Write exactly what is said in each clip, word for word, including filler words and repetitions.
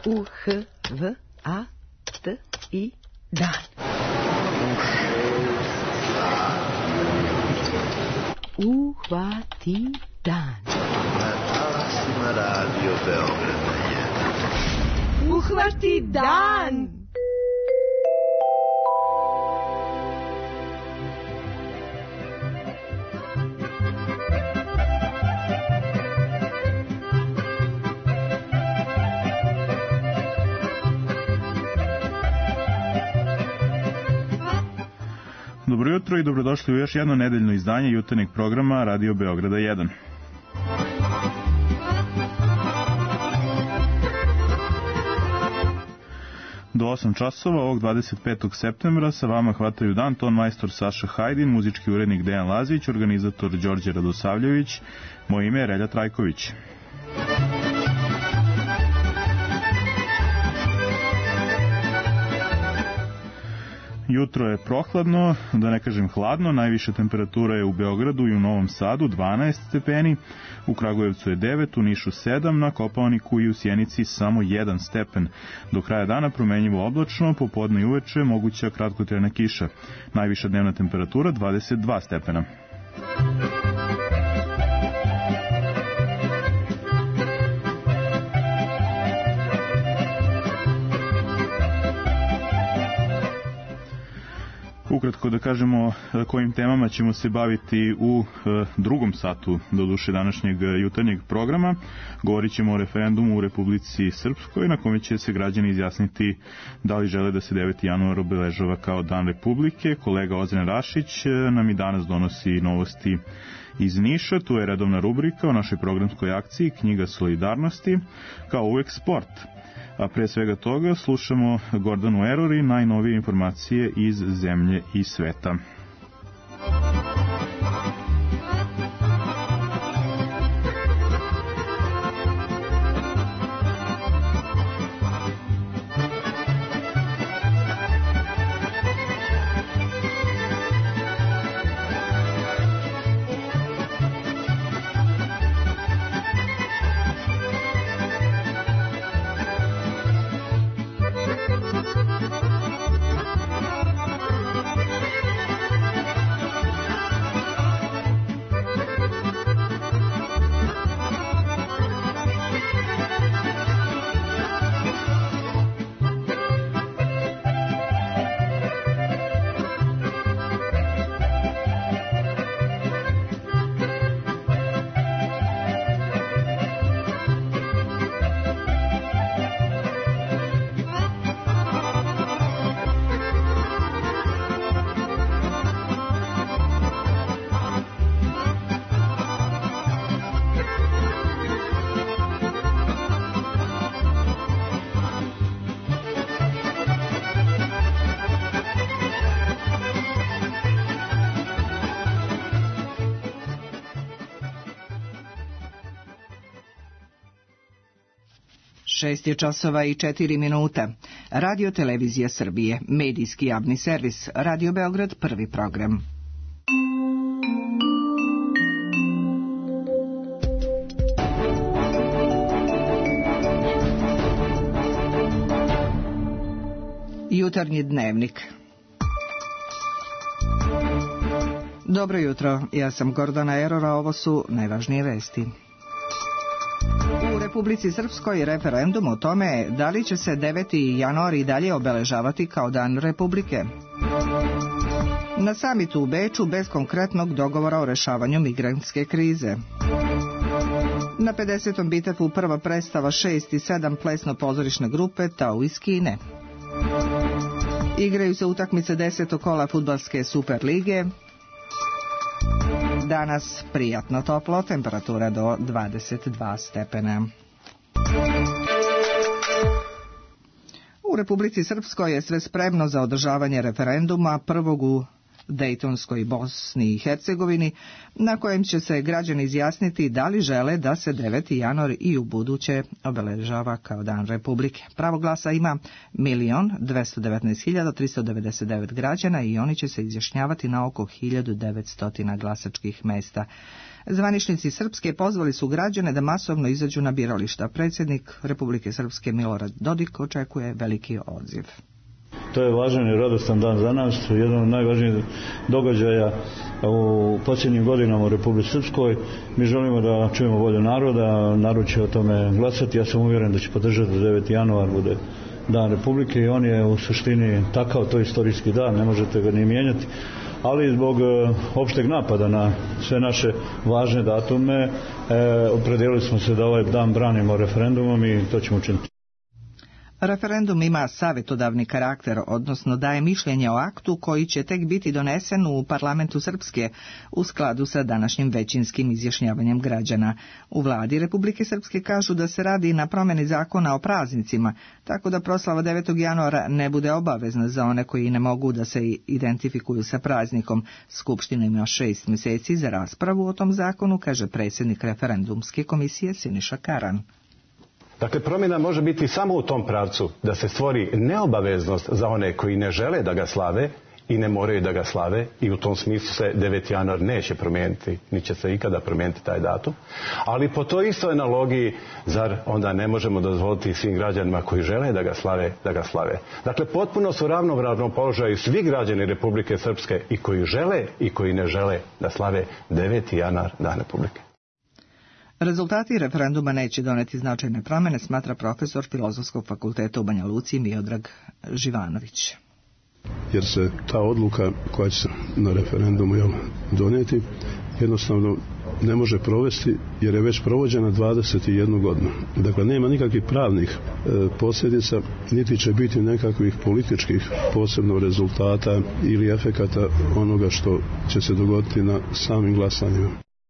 U H V A T I dan. Uhvati dan. Na talasima Radio Beograda jedan. Uhvati dan. Dobro jutro i dobrodošli u još jedno nedeljno izdanje jutarnjeg programa Radio Beograda jedan. Do osam časova ovog dvadeset petog septembra sa vama hvataju dan ton majstor Saša Hajdin, muzički urednik Dejan Lazić, organizator Đorđe Radosavljević, moje ime je Relja Trajković. Jutro je prohladno, da ne kažem hladno, najviša temperatura je u Beogradu i u Novom Sadu dvanaest stepeni, u Kragujevcu je devet, u Nišu sedam, na Kopaoniku i u Sjenici samo jedan stepen. Do kraja dana promenjivo oblačno, popodne i uveče moguća kratkotrajna kiša. Najviša dnevna temperatura dvadeset dva stepena. Ukratko da kažemo kojim temama ćemo se baviti u drugom satu doduše današnjeg jutarnjeg programa. Govorit ćemo o referendumu u Republici Srpskoj na kome će se građani izjasniti da li žele da se deveti januar obeležava kao Dan Republike. Kolega Ozren Rašić nam i danas donosi novosti iz Niša. Tu je redovna rubrika o našoj programskoj akciji Knjiga solidarnosti, kao uvek sport. A pre svega toga slušamo Gordanu Error i najnovije informacije iz zemlje i sveta. Šest je časova i četiri minuta. Radio Televizija Srbije, medijski javni servis, Radio Beograd, prvi program. Jutarnji dnevnik. Dobro jutro, ja sam Gordana Error, a ovo su najvažnije vesti. U Republici Srpskoj referendum o tome da li će se deveti januar i dalje obeležavati kao Dan Republike. Na samitu u Beču bez konkretnog dogovora o rešavanju migrantske krize. Na pedesetom Bitefu prva predstava šest i sedam plesno-pozorišne grupe Tau iz Kine. Igraju se utakmice desetog kola fudbalske Super lige. Danas prijatno toplo, temperatura do dvadeset dva stepena. U Republici Srpskoj je sve spremno za održavanje referenduma prvog u Dejtonskoj Bosni i Hercegovini, na kojem će se građani izjasniti da li žele da se deveti januar i u buduće obeležava kao Dan Republike. Pravo glasa ima milion dvesta devetnaest hiljada tristo devedeset devet građana i oni će se izjašnjavati na oko hiljadu devetsto glasačkih mesta. Zvaničnici Srpske pozvali su građane da masovno izađu na birališta. Predsjednik Republike Srpske Milorad Dodik očekuje veliki odziv. To je važan i radostan dan za nas, jedan od najvažnijih događaja u posljednjim godinama u Republici Srpskoj. Mi želimo da čujemo volju naroda, narod će o tome glasati. Ja sam uvjeren da će podržati da deveti januar bude dan Republike i on je u suštini takav, to je istorijski dan, ne možete ga ni mijenjati. Ali zbog opšteg napada na sve naše važne datume, e, opredijelili smo se da ovaj dan branimo referendumom i to ćemo učiniti. Referendum ima savjetodavni karakter, odnosno daje mišljenje o aktu koji će tek biti donesen u parlamentu Srpske u skladu sa današnjim većinskim izjašnjavanjem građana. U vladi Republike Srpske kažu da se radi na promjeni zakona o praznicima, tako da proslava devetog januara ne bude obavezna za one koji ne mogu da se identifikuju sa praznikom. Skupština ima šest mjeseci za raspravu o tom zakonu, kaže predsjednik referendumske komisije Siniša Karan. Dakle, promjena može biti samo u tom pravcu da se stvori neobaveznost za one koji ne žele da ga slave i ne moraju da ga slave i u tom smislu se deveti januar neće promijeniti, ni će se ikada promijeniti taj datum. Ali po toj istoj analogiji, zar onda ne možemo dozvoliti svim građanima koji žele da ga slave, da ga slave. Dakle, potpuno su ravnopravnom položaju svi građani Republike Srpske i koji žele i koji ne žele da slave deveti januar dan Republike. Rezultati referenduma neće doneti značajne promjene, smatra profesor Filozofskog fakulteta u Banja Luci Miodrag Živanović. Jer se ta odluka koja će se na referendumu jel, donijeti jednostavno ne može provesti jer je već provođena dvadeset jednu godinu. Dakle, nema nikakvih pravnih e, posljedica, niti će biti nekakvih političkih posebno rezultata ili efekata onoga što će se dogoditi na samim glasanjima.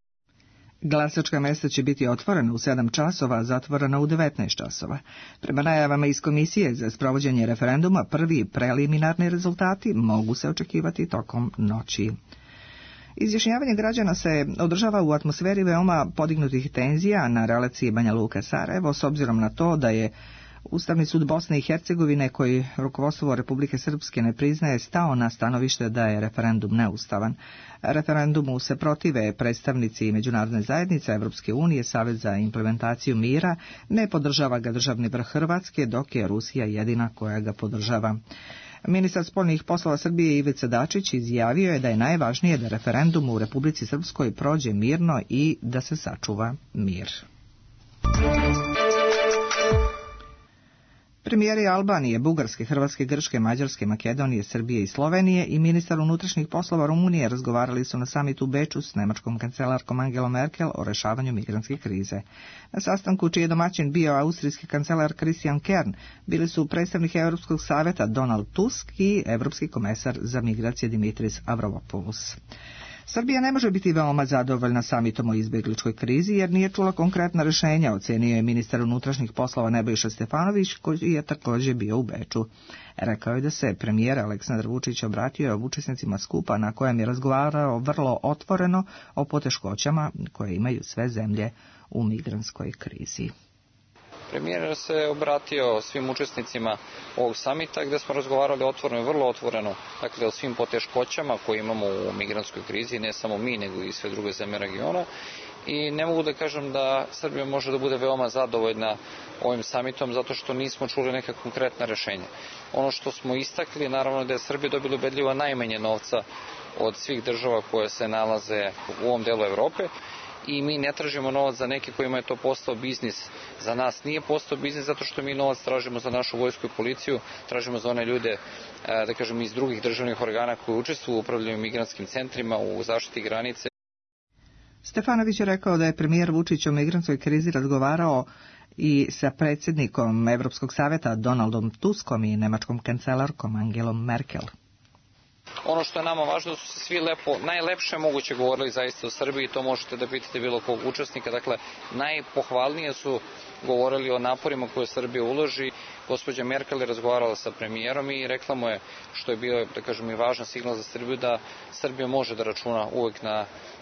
Glasačka mjesta će biti otvorena u sedam časova, a zatvorena u devetnaest časova. Prema najavama iz Komisije za sprovođenje referenduma, prvi preliminarni rezultati mogu se očekivati tokom noći. Izjašnjavanje građana se održava u atmosferi veoma podignutih tenzija na relaciji Banja Luka-Sarajevo, s obzirom na to da je Ustavni sud Bosne i Hercegovine, koji rukovodstvo Republike Srpske ne priznaje, stao na stanovište da je referendum neustavan. Referendumu se protive predstavnici Međunarodne zajednice, Evropske unije, Savez za implementaciju mira, ne podržava ga državni vrh Hrvatske, dok je Rusija jedina koja ga podržava. Ministar spoljnih poslova Srbije Ivica Dačić izjavio je da je najvažnije da referendum u Republici Srpskoj prođe mirno i da se sačuva mir. Premijeri Albanije, Bugarske, Hrvatske, Grčke, Mađarske, Makedonije, Srbije i Slovenije i ministar unutrašnjih poslova Rumunije razgovarali su na samitu u Beču s nemačkom kancelarkom Angelom Merkel o rešavanju migrantske krize. Na sastanku, čiji je domaćin bio austrijski kancelar Christian Kern, bili su predstavnik Europskog savjeta Donald Tusk i Evropski komesar za migracije Dimitris Avramopoulos. Srbija ne može biti veoma zadovoljna samitom o izbjegličkoj krizi jer nije čula konkretna rješenja, ocenio je ministar unutrašnjih poslova Nebojša Stefanović, koji je također bio u Beču. Rekao je da se premijer Aleksandar Vučić obratio učesnicima skupa na kojem je razgovarao vrlo otvoreno o poteškoćama koje imaju sve zemlje u migrantskoj krizi. Premijer se obratio svim učesnicima ovog samita gdje smo razgovarali otvoreno i vrlo otvoreno, dakle o svim poteškoćama koje imamo u migrantskoj krizi, ne samo mi nego i sve druge zemlje regiona. I ne mogu da kažem da Srbija može da bude veoma zadovoljna ovim samitom zato što nismo čuli neka konkretna rješenja. Ono što smo istakli, naravno da je Srbija dobila ubedljivo najmanje novca od svih država koje se nalaze u ovom delu Evrope. I mi ne tražimo novac za neke kojima je to postao biznis. Za nas nije postao biznis zato što mi novac tražimo za našu vojsku i policiju, tražimo za one ljude, da kažem, iz drugih državnih organa koji učestvuju u upravljanju migrantskim centrima, u zaštiti granice. Stefanović je rekao da je premijer Vučić o migrantskoj krizi razgovarao i sa predsjednikom Evropskog savjeta Donaldom Tuskom i nemačkom kancelarkom Angelom Merkel. Ono što je nama važno da su se svi lepo, najlepše moguće govorili zaista o Srbiji, to možete da pitate bilo kog učesnika, dakle najpohvalnije su govorili o naporima koje Srbija uloži. Gospođa Merkel je razgovarala sa premijerom i rekla mu je, što je bio, da kažem, i važan signal za Srbiju, da Srbija može da računa uvek na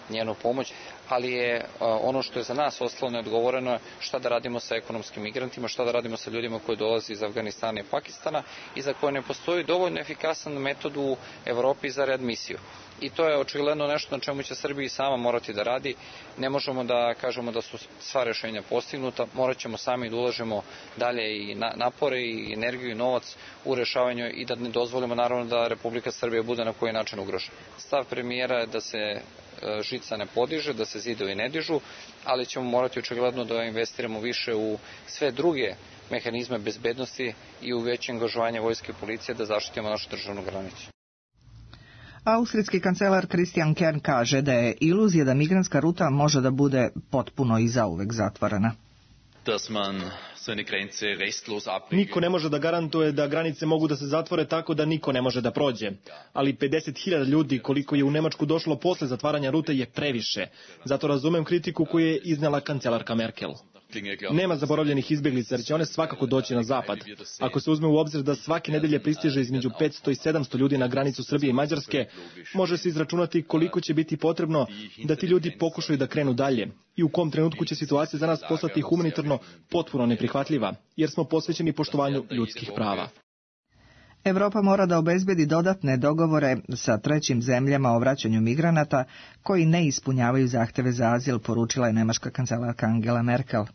njenu pomoć, ali je ono što je za nas ostalo neodgovoreno šta da radimo sa ekonomskim migrantima, šta da radimo sa ljudima koji dolaze iz Afganistana i Pakistana i za koje ne postoji dovoljno efikasan metod u Evropi za readmisiju. I to je očigledno nešto na čemu će Srbija sama morati da radi. Ne možemo da kažemo da su sva rešenja postignuta, morat ćemo sami da ulažemo dalje i napore i energiju i novac u rešavanju i da ne dozvolimo naravno da Republika Srbija bude na koji način ugrožena. Stav premijera je da se žica ne podiže, da se zidovi ne dižu, ali ćemo morati očigledno da investiramo više u sve druge mehanizme bezbednosti i u veće angažovanje vojske i policije da zaštitimo našu državnu granicu. Austrijski kancelar Christian Kern kaže da je iluzija da migrantska ruta može da bude potpuno i zauvek zatvorena. Niko ne može da garantuje da granice mogu da se zatvore tako da niko ne može da prođe. Ali pedeset hiljada ljudi koliko je u Nemačku došlo posle zatvaranja rute je previše. Zato razumem kritiku koju je iznela kancelarka Merkel. Nema zaboravljenih izbjeglica jer će one svakako doći na zapad. Ako se uzme u obzir da svake nedelje pristiže između petsto i sedamsto ljudi na granicu Srbije i Mađarske, može se izračunati koliko će biti potrebno da ti ljudi pokušaju da krenu dalje i u kom trenutku će situacija za nas postati humanitarno potpuno neprihvatljiva, jer smo posvećeni poštovanju ljudskih prava. Evropa mora da obezbedi dodatne dogovore sa trećim zemljama o vraćanju migranata koji ne ispunjavaju zahteve za azil, poručila je nemačka kancelarka Angela Merkel.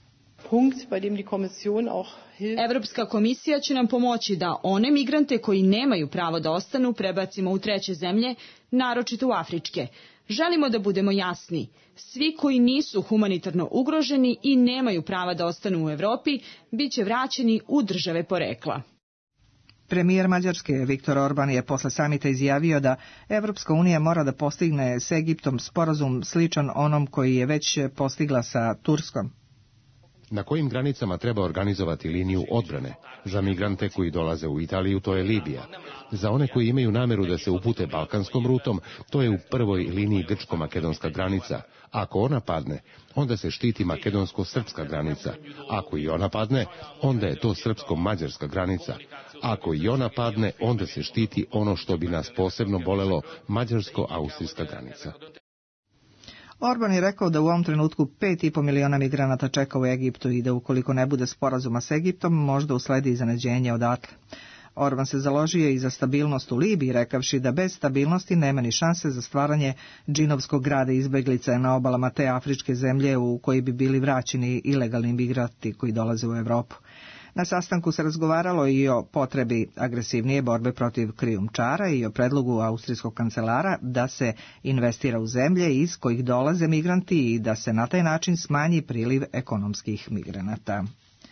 Evropska komisija će nam pomoći da one migrante koji nemaju pravo da ostanu prebacimo u treće zemlje, naročito u afričke. Želimo da budemo jasni. Svi koji nisu humanitarno ugroženi i nemaju prava da ostanu u Evropi, bit će vraćeni u države porekla. Premijer Mađarske Viktor Orban je posle samita izjavio da Evropska unija mora da postigne s Egiptom sporazum sličan onom koji je već postigla sa Turskom. Na kojim granicama treba organizovati liniju odbrane? Za migrante koji dolaze u Italiju to je Libija. Za one koji imaju nameru da se upute balkanskom rutom, to je u prvoj liniji grčko-makedonska granica. Ako ona padne, onda se štiti makedonsko-srpska granica. Ako i ona padne, onda je to srpsko-mađarska granica. Ako i ona padne, onda se štiti ono što bi nas posebno bolelo, mađarsko-austrijska granica. Orban je rekao da u ovom trenutku pet i po miliona migranata čeka u Egiptu i da ukoliko ne bude sporazuma s Egiptom, možda usledi iznenađenje odatle. Orban se založio i za stabilnost u Libiji, rekavši da bez stabilnosti nema ni šanse za stvaranje džinovskog grada izbeglica na obalama te afričke zemlje u koji bi bili vraćeni ilegalni migranti koji dolaze u Evropu. Na sastanku se razgovaralo i o potrebi agresivnije borbe protiv krijumčara i o predlogu austrijskog kancelara da se investira u zemlje iz kojih dolaze migranti i da se na taj način smanji priliv ekonomskih migranata.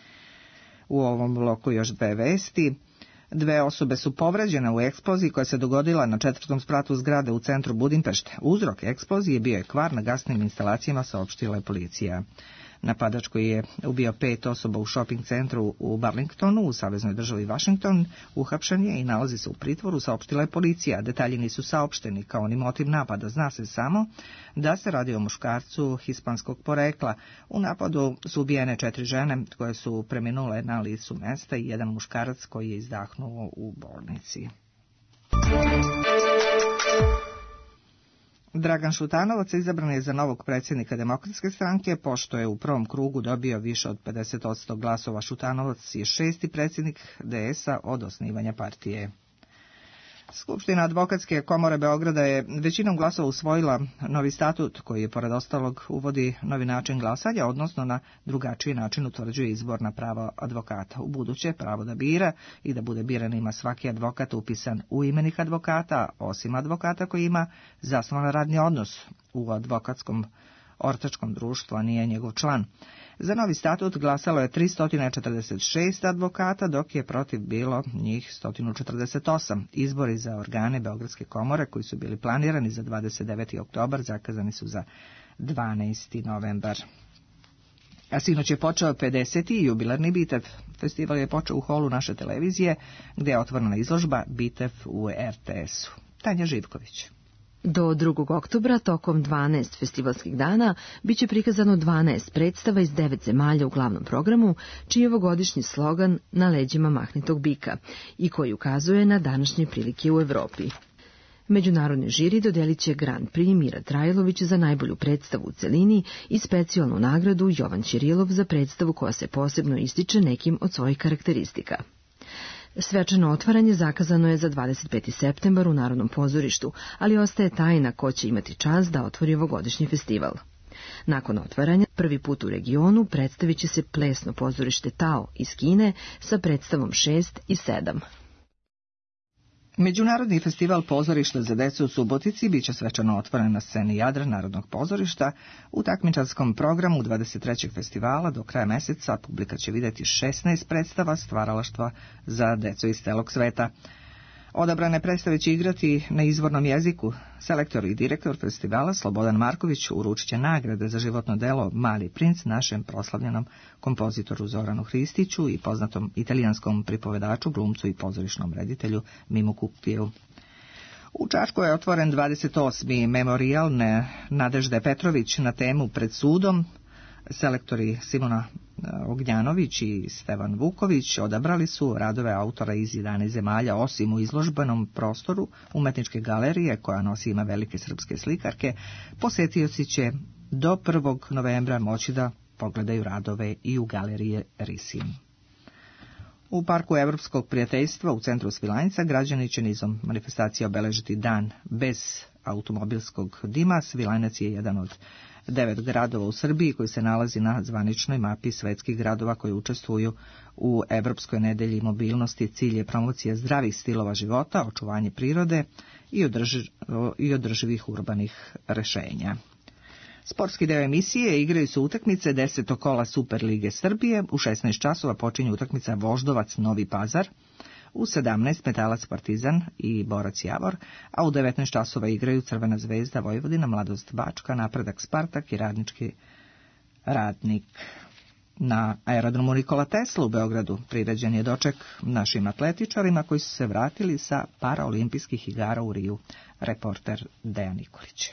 U ovom bloku još dve vesti. Dve osobe su povređene u eksploziji koja se dogodila na četvrtom spratu zgrade u centru Budimpešte. Uzrok eksplozije bio je kvar na gasnim instalacijama, saopštila je policija. Napadač koji je ubio pet osoba u shopping centru u Burlingtonu u saveznoj državi Washington uhapšen je i nalazi se u pritvoru, saopštila je policija. Detalji nisu saopšteni kao ni motiv napada. Zna se samo da se radi o muškarcu hispanskog porekla. U napadu su ubijene četiri žene koje su preminule na licu mesta i jedan muškarac koji je izdahnuo u bolnici. Dragan Šutanovac izabran je za novog predsjednika Demokratske stranke, pošto je u prvom krugu dobio više od pedeset posto glasova. Šutanovac je šesti predsjednik D S-a od osnivanja partije. Skupština Advokatske komore Beograda je većinom glasova usvojila novi statut koji je pored ostalog uvodi novi način glasanja, odnosno na drugačiji način utvrđuje izborna prava advokata. U buduće pravo da bira i da bude biran ima svaki advokat upisan u imenik advokata, osim advokata koji ima zasnovan radni odnos u advokatskom ortačkom društvu, a nije njegov član. Za novi statut glasalo je tristo četrdeset šest advokata, dok je protiv bilo njih sto četrdeset osam. Izbori za organe Beogradske komore, koji su bili planirani za dvadeset deveti oktobar, zakazani su za dvanaesti novembar. A sinoć je počeo pedeseti jubilarni Bitev. Festival je počeo u holu naše televizije, gdje je otvorena izložba Bitev u R T S-u. Tanja Živković. Do drugog oktobra, tokom dvanaest festivalskih dana, biće prikazano dvanaest predstava iz devet zemalja u glavnom programu, čiji je ovogodišnji slogan "Na leđima mahnitog bika" i koji ukazuje na današnje prilike u Evropi. Međunarodni žiri dodelit će Grand Prix Mira Trajlović za najbolju predstavu u celini i specijalnu nagradu Jovan Ćirilov za predstavu koja se posebno ističe nekim od svojih karakteristika. Svečano otvaranje zakazano je za dvadeset peti septembar u Narodnom pozorištu, ali ostaje tajna ko će imati čast da otvori ovogodišnji festival. Nakon otvaranja, prvi put u regionu predstavit će se plesno pozorište Tao iz Kine sa predstavom šest i sedam. Međunarodni festival pozorišta za decu u Subotici biće svečano otvoren na sceni Jadra Narodnog pozorišta. U takmičarskom programu dvadeset trećeg festivala do kraja meseca publika će vidjeti šesnaest predstava stvaralaštva za decu iz celog sveta. Odabrane predstave će igrati na izvornom jeziku. Selektor i direktor festivala Slobodan Marković uručit će nagrade za životno delo Mali princ našem proslavljenom kompozitoru Zoranu Hristiću i poznatom italijanskom pripovedaču, glumcu i pozorišnom reditelju Mimu Kupiju. U Čačku je otvoren dvadeset osmi memorijal Nadežde Petrović na temu Pred sudom. Selektori Simona Ognjanović i Stevan Vuković odabrali su radove autora iz jedanaest zemalja, osim u izložbenom prostoru Umetničke galerije, koja nosi ime velike srpske slikarke. Posetioci će do prvog novembra moći da pogledaju radove i u galerije Risin. U Parku Evropskog prijateljstva u centru Svilajnca građani će nizom manifestacija obeležiti dan bez automobilskog dima. Svilajnac je jedan od devet gradova u Srbiji koji se nalazi na zvaničnoj mapi svetskih gradova koji učestvuju u Evropskoj nedelji mobilnosti. Cilj je promocija zdravih stilova života, očuvanje prirode i, održi, i održivih urbanih rešenja. Sportski deo emisije igraju su utakmice desetog kola Super lige Srbije. U šesnaest časova počinje utakmica Voždovac Novi Pazar, u sedamnaest Metalac Partizan i Borac Javor, a u devetnaest časova igraju Crvena zvezda Vojvodina, Mladost Bačka, Napredak Spartak i Radnički Radnik. Na aerodromu Nikola Tesla u Beogradu priređen je doček našim atletičarima koji su se vratili sa paraolimpijskih igara u Riju. Reporter Dejan Nikolić.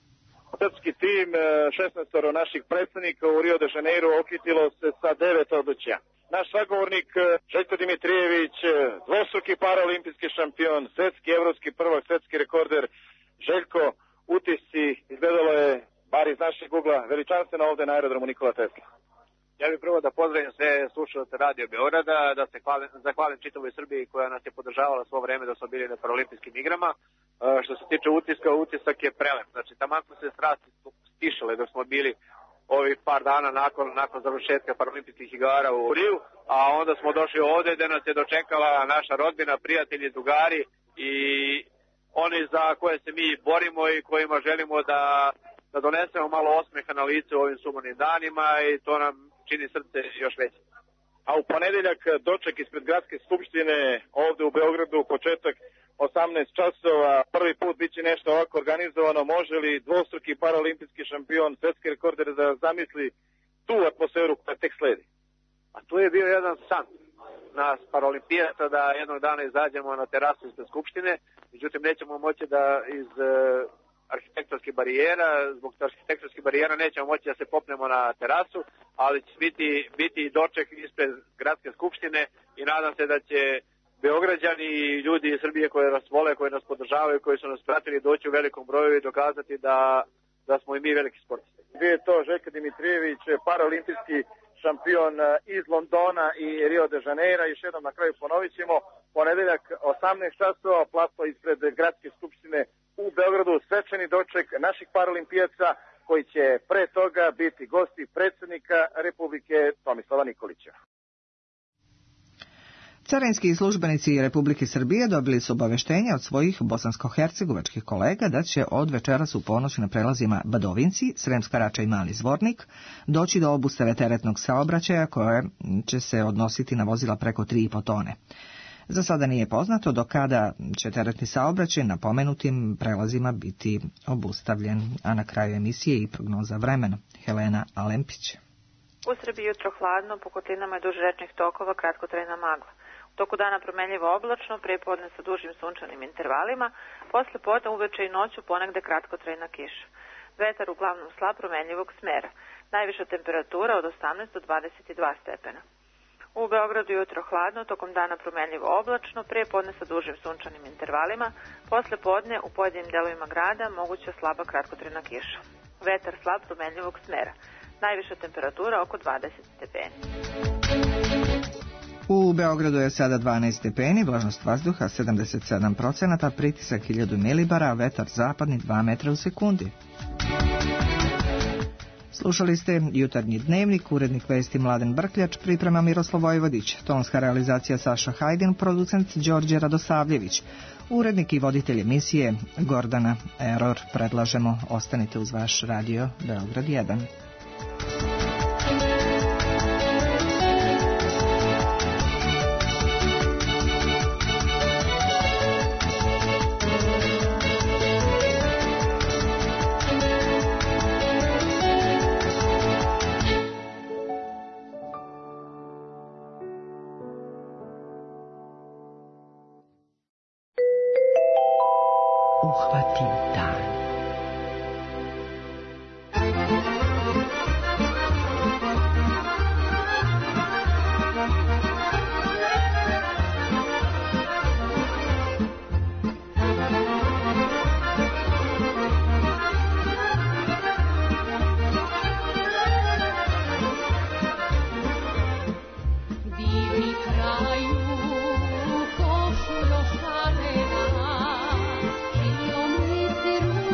Srpski tim, šesnaestoro naših predstavnika u Rio de Janeiro okitilo se sa devet odličja. Naš sagovornik Željko Dimitrijević, dvostruki paraolimpijski šampion, svetski, evropski prvak, svetski rekorder. Željko, utisci, izgledalo je, bar iz našeg ugla, veličanstveno ovde na aerodromu Nikola Tesla. Ja bih prvo da pozdravim sve slušalce Radio Beograda, da se hvalim, zahvalim čitavoj Srbiji koja nas je podržavala svo vreme da smo bili na paraolimpijskim igrama. Što se tiče utiska, utisak je prelep. Znači, taman smo se strasti stišale dok smo bili ovih par dana nakon, nakon završetka paraolimpijskih igara u Riju, a onda smo došli ovde gde nas je dočekala naša rodbina, prijatelji, drugari i oni za koje se mi borimo i kojima želimo da, da donesemo malo osmeha na lice u ovim sumornim danima i to nam čini srce još veće. A u ponedeljak doček ispred Gradske skupštine ovde u Beogradu, početak osamnaest časova, prvi put biće nešto ovako organizovano. Može li dvostruki paraolimpijski šampion, svetski rekorder da zamisli tu atmosferu koja tek sledi? A tu je bio jedan san nas paraolimpijaca da jednog dana izađemo na terasu ispred skupštine, međutim nećemo moći da iz arhitektonskih barijera, zbog arhitektonskih barijera nećemo moći da se popnemo na terasu, ali će biti, biti i doček ispred Gradske skupštine i nadam se da će Beograđani i ljudi iz Srbije koje nas vole, koji nas podržavaju, koji su nas pratili doći u velikom broju i dokazati da, da smo i mi veliki sportisti. Gdje je to Željko Dimitrijević, paraolimpijski šampion iz Londona i Rio de Janeira. Još jednom na kraju ponovit ćemo, ponedeljak osamnaest časova, platno ispred Gradske skupštine u Beogradu, svečani doček naših paraolimpijaca koji će pre toga biti gosti predsjednika Republike Tomislava Nikolića. Carinski službenici Republike Srbije dobili su obaveštenje od svojih bosansko-hercegovačkih kolega da će od večeras u ponoć na prelazima Badovinci, Sremska Rača i Mali Zvornik doći do obustave teretnog saobraćaja koje će se odnositi na vozila preko tri i po tone. Za sada nije poznato do kada će teretni saobraćaj na pomenutim prelazima biti obustavljen, a na kraju emisije i prognoza vremena. Helena Alempić. U Srbiji jutro hladno, po kotlinama je duž rečnih tokova, kratkotrajna magla. U toku dana promenljivo oblačno, prepodne sa dužim sunčanim intervalima, posle podne uveče i noću ponegde kratkotrajna kiša. Vetar uglavnom slab promenljivog smera. Najviša temperatura od osamnaest do dvadeset dva stepena. U Beogradu jutro hladno, tokom dana promenljivo oblačno, pre podne sa dužim sunčanim intervalima, posle podne u pojedinim delovima grada moguća slaba kratkotrajna kiša. Vetar slab promenljivog smera. Najviša temperatura oko dvadeset stepeni. U Beogradu je sada dvanaest stepeni, vlažnost vazduha sedamdeset sedam procenata, pritisak hiljadu milibara, vetar zapadni dva metra u sekundi. Slušali ste Jutarnji dnevnik, urednik vesti Mladen Brkljač, priprema Miroslav Vojvodić, tonska realizacija Saša Hajdin, producent Đorđe Radosavljević, urednik i voditelj emisije Gordana Eror. Predlažemo, ostanite uz vaš radio Beograd jedan. Uhvati dan. Kilometri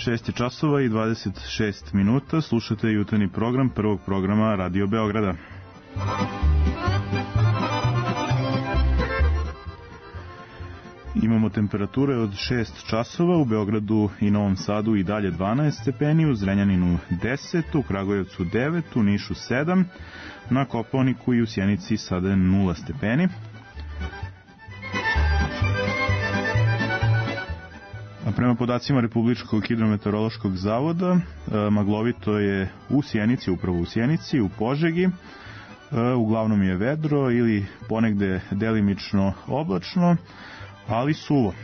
šest je časova i dvadeset šest minuta. Slušate jutarnji program prvog programa Radio Beograda. Imamo temperature od šest časova, u Beogradu i Novom Sadu i dalje dvanaest stepeni, u Zrenjaninu deset, u Kragujevcu devet, u Nišu sedam, na Kopaoniku i u Sjenici sada je nula stepeni. A prema podacima Republičkog hidrometeorološkog zavoda, maglovito je u Sjenici, upravo u Sjenici, u Požegi, uglavnom je vedro ili ponegde delimično oblačno, ali suvo.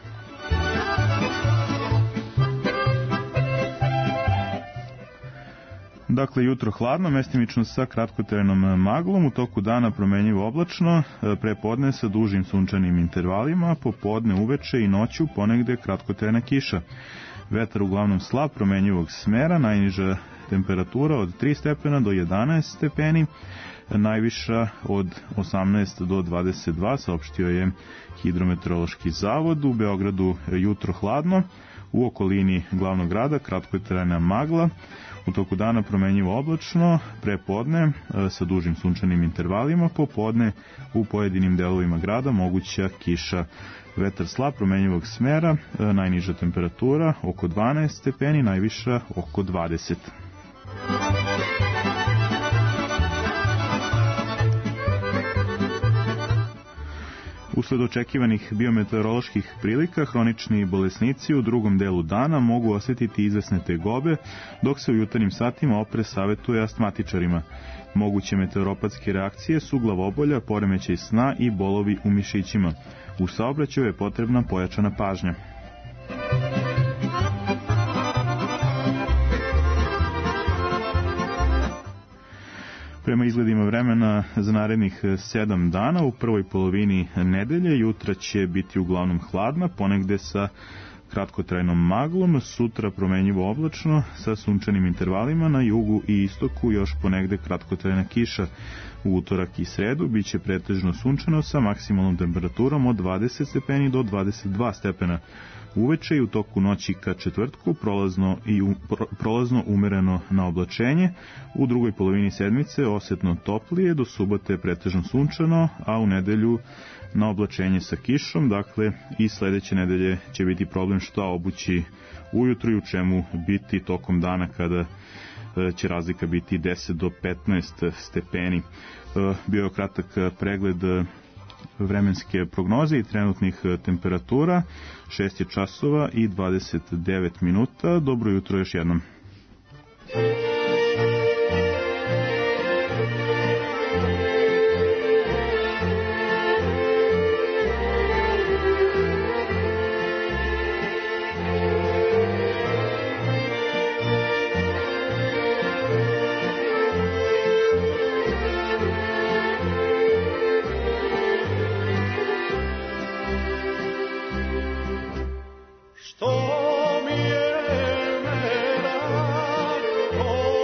Dakle, jutro hladno, mestimično sa kratkotrajnom maglom, u toku dana promenjivo oblačno, prepodne sa dužim sunčanim intervalima, popodne uveče i noću ponegde kratkotrajna kiša. Vetar uglavnom slab, promenjivog smera, najniža temperatura od tri stepena do jedanaest stepeni, najviša od osamnaest do dvadeset dva, saopštio je Hidrometeorološki zavod. U Beogradu jutro hladno, u okolini glavnog grada kratkotrajna magla, u toku dana promenjivo oblačno, prepodne sa dužim sunčanim intervalima, popodne u pojedinim delovima grada moguća kiša. Vetar slab, promenjivog smera, najniža temperatura oko dvanaest stepeni, najviša oko dvadeset. Usled očekivanih biometeoroloških prilika, hronični bolesnici u drugom delu dana mogu osjetiti izvesne tegobe, dok se u jutarnjim satima oprez savetuje astmatičarima. Moguće meteoropatske reakcije su glavobolja, poremećaj sna i bolovi u mišićima. U saobraćaju je potrebna pojačana pažnja. Prema izgledima vremena za narednih sedam dana, u prvoj polovini nedelje jutra će biti uglavnom hladna, ponegde sa kratkotrajnom maglom, sutra promenjivo oblačno sa sunčanim intervalima, na jugu i istoku još ponegde kratkotrajna kiša. U utorak i sredu biće pretežno sunčano sa maksimalnom temperaturom od dvadeset stepeni do dvadeset dva stepena. Uveče i u toku noći ka četvrtku prolazno, i u, pro, prolazno umereno na oblačenje, u drugoj polovini sedmice osetno toplije, do subote pretežno sunčano, a u nedelju na oblačenje sa kišom, dakle i sledeće nedelje će biti problem šta obući ujutru i u čemu biti tokom dana kada će razlika biti deset do petnaest stepeni. Bio je kratak pregled vremenske prognoze i trenutnih temperatura, šest je časova i dvadeset devet minuta. Dobro jutro još jednom. Što mi je mera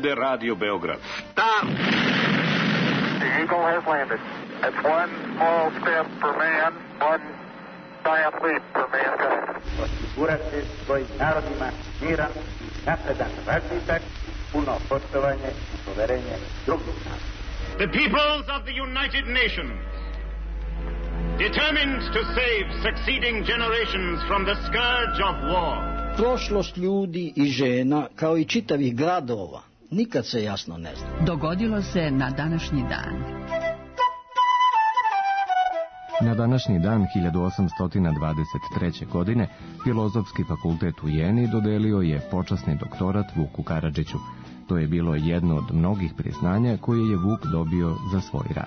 bude Radio Beograd. Stop! The Eagle has landed. That's one small step for man, one giant leap for mankind. Osigurati svojim narodima miran, napredan razvitak, puno poštovanje i poverenje drugih naroda. The peoples of the United Nations, determined to save succeeding generations from the scourge of war. Prošlost ljudi i žena, kao i čitavih gradova, nikad se jasno ne zna. Dogodilo se na današnji dan. Na današnji dan hiljadu osamsto dvadeset treće. godine Filozofski fakultet u Jeni dodelio je počasni doktorat Vuku Karadžiću. To je bilo jedno od mnogih priznanja koje je Vuk dobio za svoj rad.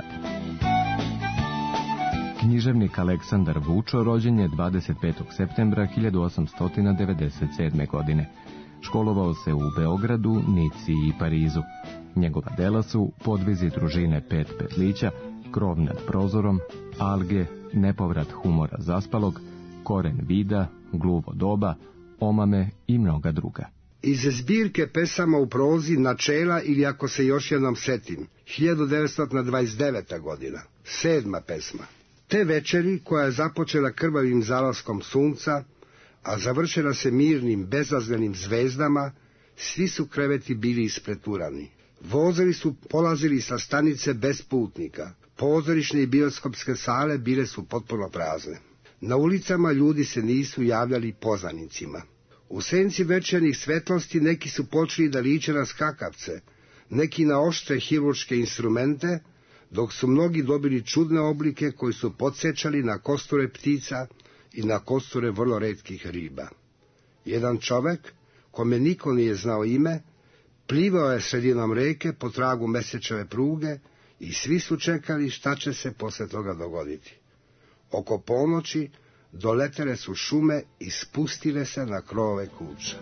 Književnik Aleksandar Vučo rođen je dvadeset petog septembra hiljadu osamsto devedeset sedme. godine. Školovao se u Beogradu, Nici i Parizu. Njegova dela su Podvizi družine Pet petlića, Krov nad prozorom, Alge, Nepovrat humora zaspalog, Koren vida, Gluvo doba, Omame i mnoga druga. Iz zbirke pesama u prozi Načela ili Ako se još jednom setim, hiljadu devetsto dvadeset deveta. godina, sedma pesma. Te večeri, koja je započela krvavim zalaskom sunca, a završila se mirnim, bezazlenim zvezdama, svi su kreveti bili ispreturani. Vozovi su polazili sa stanice bez putnika, pozorišne i bioskopske sale bile su potpuno prazne. Na ulicama ljudi se nisu javljali poznanicima. U senci večernjih svetlosti neki su počeli da liče na skakavce, neki na oštre hirurške instrumente, dok su mnogi dobili čudne oblike koji su podsjećali na kosture ptica i na kosture vrlo retkih riba. Jedan čovek, kome niko nije znao ime, plivao je sredinom reke po tragu mesečeve pruge i svi su čekali šta će se posle toga dogoditi. Oko ponoći doletele su šume i spustile se na krovove kuća.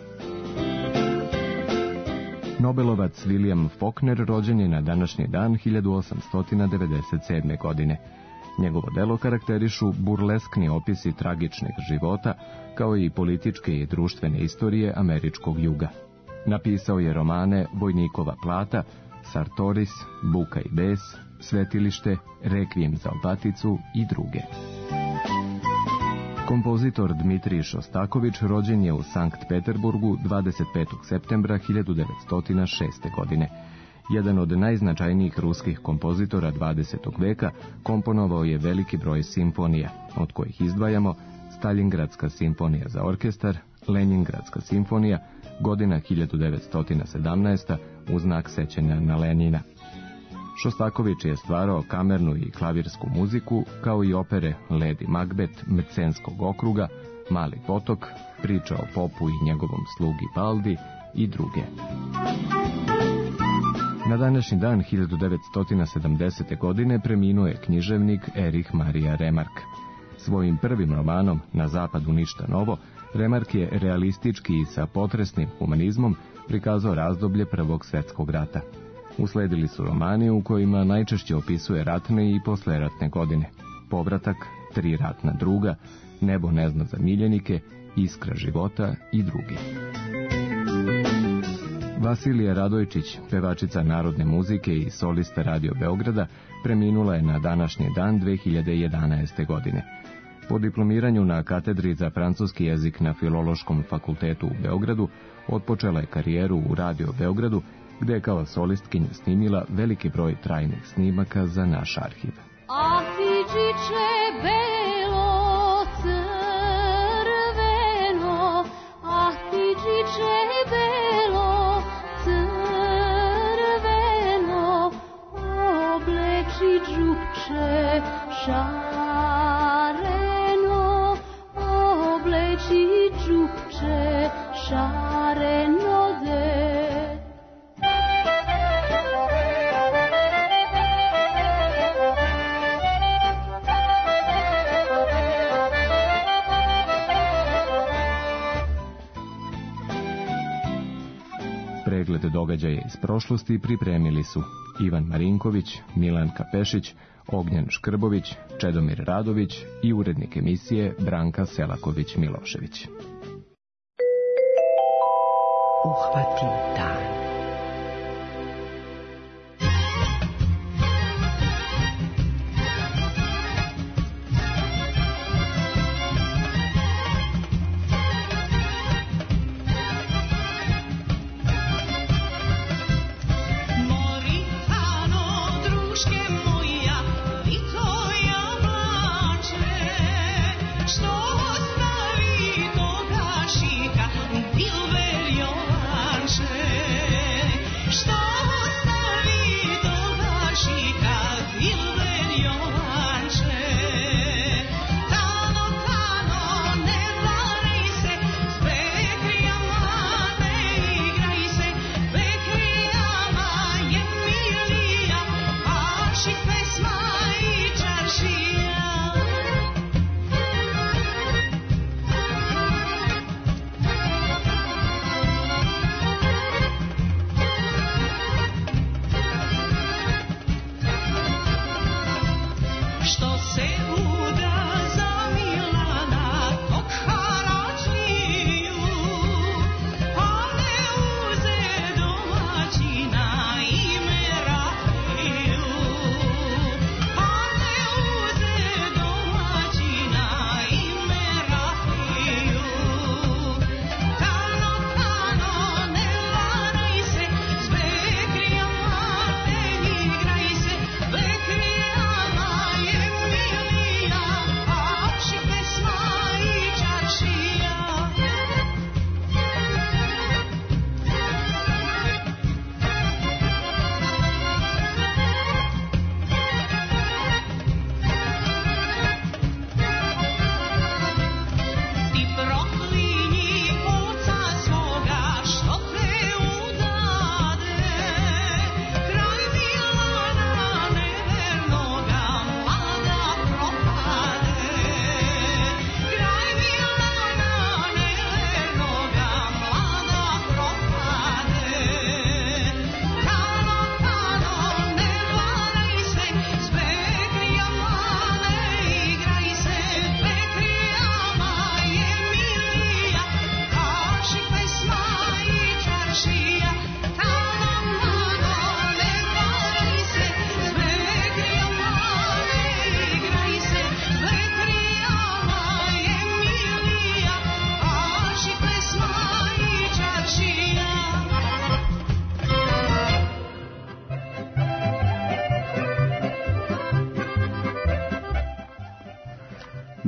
Nobelovac William Faulkner rođen je na današnji dan hiljadu osamsto devedeset sedme. godine. Njegovo delo karakterišu burleskni opisi tragičnih života, kao i političke i društvene istorije američkog juga. Napisao je romane Vojnikova plata, Sartoris, Buka i bes, Svetilište, Rekvijem za Opaticu i druge. Kompozitor Dmitrij Šostaković rođen je u Sankt Peterburgu dvadeset petog septembra hiljadu devetsto šeste. godine. Jedan od najznačajnijih ruskih kompozitora dvadesetog veka, komponovao je veliki broj simfonija, od kojih izdvajamo Staljingradska simfonija za orkestar, Lenjingradska simfonija, godina hiljadu devetsto sedamnaesta. u znak sećanja na Lenjina. Šostaković je stvarao kamernu i klavirsku muziku, kao i opere Lady Macbeth, Mcenskog okruga, Mali potok, Priča o popu i njegovom slugi Baldi i druge. Na današnji dan hiljadu devetsto sedamdesete. godine preminuo je književnik Erich Maria Remarque. Svojim prvim romanom Na zapadu ništa novo, Remarque je realistički i sa potresnim humanizmom prikazao razdoblje Prvog svjetskog rata. Usledili su romani u kojima najčešće opisuje ratne i posleratne godine. Povratak, Tri ratna druga, Nebo ne zna za miljenike, Iskra života i drugi. Vasilija Radojčić, pevačica narodne muzike i solista Radio Beograda, preminula je na današnji dan dve hiljade jedanaeste. godine. Po diplomiranju na katedri za francuski jezik na Filološkom fakultetu u Beogradu, otpočela je karijeru u Radio Beogradu, gde je kao solistkinja snimila veliki broj trajnih snimaka za naš arhiv. A ti čiče belo crveno, a ti čiče belo crveno, obleči džupče šareno, obleči džupče šareno de. Pregled događaja iz prošlosti pripremili su Ivan Marinković, Milanka Pešić, Ognjen Škrbović, Čedomir Radović i urednik emisije Branka Selaković-Milošević. Uhvati dan.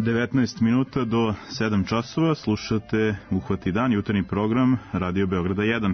devetnaest minuta do sedam časova slušate Uhvati dan, jutarnji program Radio Beograda jedan.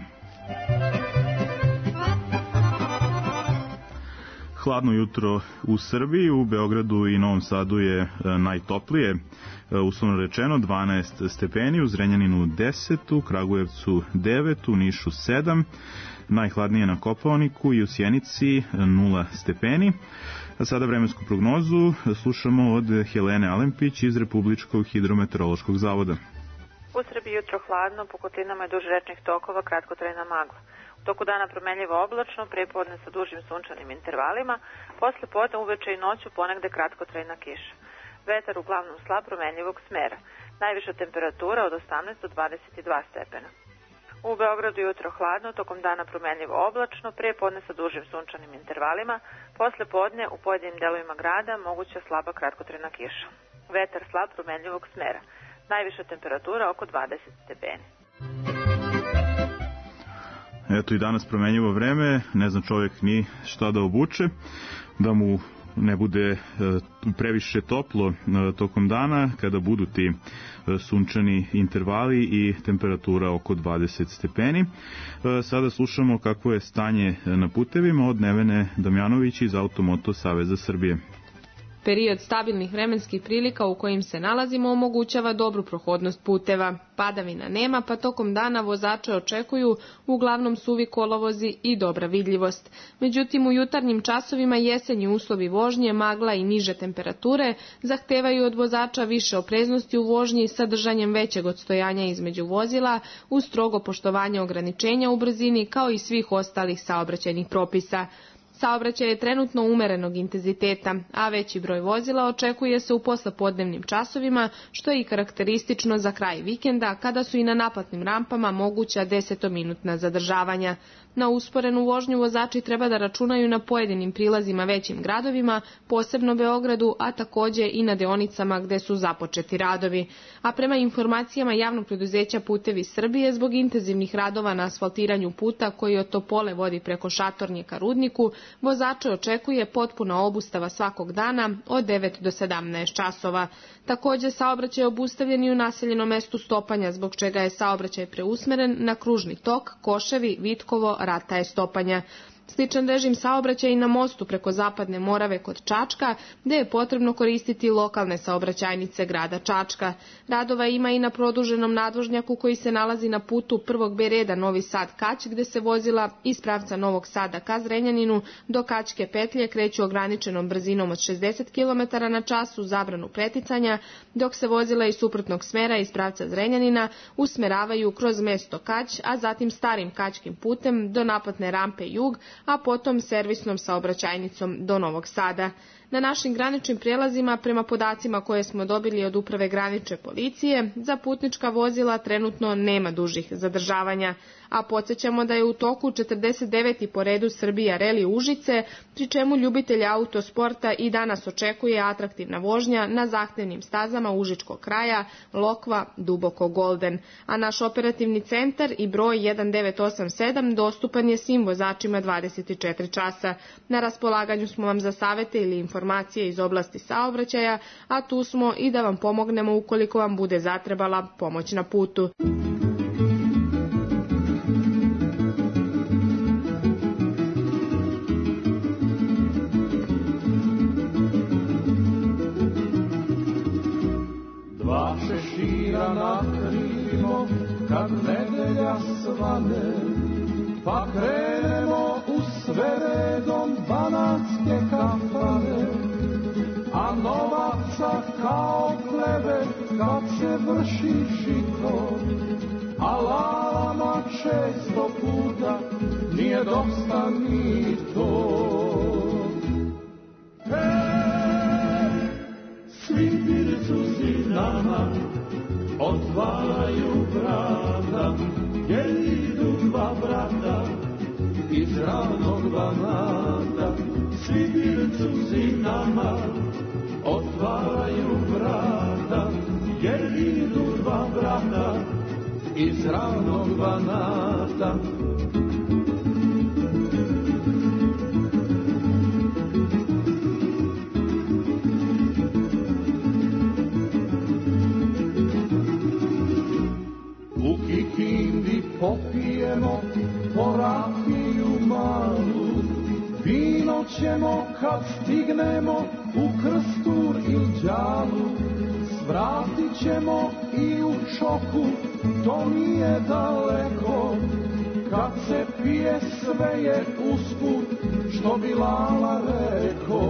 Hladno jutro u Srbiji, u Beogradu i Novom Sadu je najtoplije, uslovno rečeno dvanaest stepeni, u Zrenjaninu deset, u Kragujevcu devet, u Nišu sedam, najhladnije na Kopaoniku i u Sjenici nula stepeni. A sada vremensku prognozu slušamo od Helene Alempić iz Republičkog hidrometeorološkog zavoda. U Srbiji jutro hladno, po kotlinama je duž rečnih tokova, kratkotrajna magla. U toku dana promenljivo oblačno, prepodne sa dužim sunčanim intervalima, posle podne uveče i noću ponegde kratkotrajna kiša. Vetar uglavnom slab promenljivog smera. Najviša temperatura od osamnaest do dvadeset dva stepena. U Beogradu jutro hladno, tokom dana promenljivo oblačno, prepodne sa dužim sunčanim intervalima, posle podne u pojedinim delovima grada moguća slaba kratkotrajna kiša. Vetar slab promenljivog smera. Najviša temperatura oko dvadeset stepeni. Eto i danas promenjivo vreme, ne zna čovjek ni šta da obuče, da mu ne bude previše toplo tokom dana, kada budu ti sunčani intervali i temperatura oko dvadeset stepeni. Sada slušamo kako je stanje na putevima od Nevene Damjanović iz Automoto Saveza Srbije. Period stabilnih vremenskih prilika u kojim se nalazimo omogućava dobru prohodnost puteva. Padavina nema, pa tokom dana vozače očekuju uglavnom suvi kolovozi i dobra vidljivost. Međutim, u jutarnjim časovima jesenji uslovi vožnje, magla i niže temperature zahtevaju od vozača više opreznosti u vožnji sa držanjem većeg odstojanja između vozila uz strogo poštovanje ograničenja u brzini kao i svih ostalih saobraćajnih propisa. Saobraćaj je trenutno umerenog intenziteta, a veći broj vozila očekuje se u poslepodnevnim časovima, što je i karakteristično za kraj vikenda, kada su i na naplatnim rampama moguća desetominutna zadržavanja. Na usporenu vožnju vozači treba da računaju na pojedinim prilazima većim gradovima, posebno Beogradu, a takođe i na deonicama gde su započeti radovi. A prema informacijama javnog preduzeća Putevi Srbije, zbog intenzivnih radova na asfaltiranju puta koji od Topole vodi preko Šatornje ka Rudniku, vozače očekuje potpuna obustava svakog dana od devet do sedamnaest časova. Takođe, saobraćaj je obustavljen i u naseljenom mestu Stopanja, zbog čega je saobraćaj preusmeren na kružni tok, Koševi, Vitkovo, Rata je Stopanja. Sličan režim saobraćaja i na mostu preko Zapadne Morave kod Čačka, gde je potrebno koristiti lokalne saobraćajnice grada Čačka. Radova ima i na produženom nadvožnjaku koji se nalazi na putu prvog B reda Novi Sad-Kać, gde se vozila iz pravca Novog Sada ka Zrenjaninu do Kaćke petlje kreću ograničenom brzinom od šezdeset kilometara na čas uz zabranu preticanja, dok se vozila iz suprotnog smera iz pravca Zrenjanina usmeravaju kroz mesto Kać, a zatim starim Kaćkim putem do naplatne rampe Jug, a potom servisnom saobraćajnicom do Novog Sada. Na našim graničnim prijelazima, prema podacima koje smo dobili od Uprave granične policije, za putnička vozila trenutno nema dužih zadržavanja, a podsjećamo da je u toku četrdeset deveti po redu Srbija Reli Užice, pri čemu ljubitelja autosporta i danas očekuje atraktivna vožnja na zahtevnim stazama Užičkog kraja, Lokva, Duboko, Golden, a naš operativni centar i broj jedan devet osam sedam dostupan je svim vozačima dvadeset četiri časa. Na raspolaganju smo vam za savete ili informacije iz oblasti saobraćaja, a tu smo i da vam pomognemo ukoliko vam bude zatrebala pomoć na putu. Dva šešira nakrijemo kad nedelja svane, pa krenemo u sve redom banatske kafane, a novaca kao plebe kad se vrši šiko, a lalama često puta nije dosta ni to. Hej, svi bircu zidama otvaraju vrata, jer idu dva brata iz ravnog Banata. Svi bircu zidama otvaraju vrata, jer idu dva brata iz ravnog Banata. u Kikindi popijemo po rakiju malu. Vino ćemo kad stignemo u Krstur ili Đalu. Svratit ćemo i u Čoku, to nije daleko. Kad se pije sve je usput, što bi Lala reko.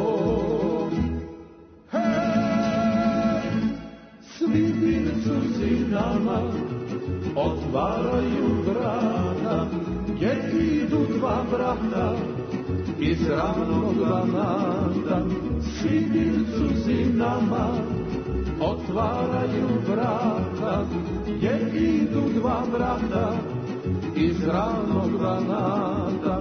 Hej, svi bircu zidama otvaraju vrata, gdje idu dva brata iz ravnog Banata. Svi bircu zidama otvaraju vrata, gdje idu dva brata iz ravnog Banata.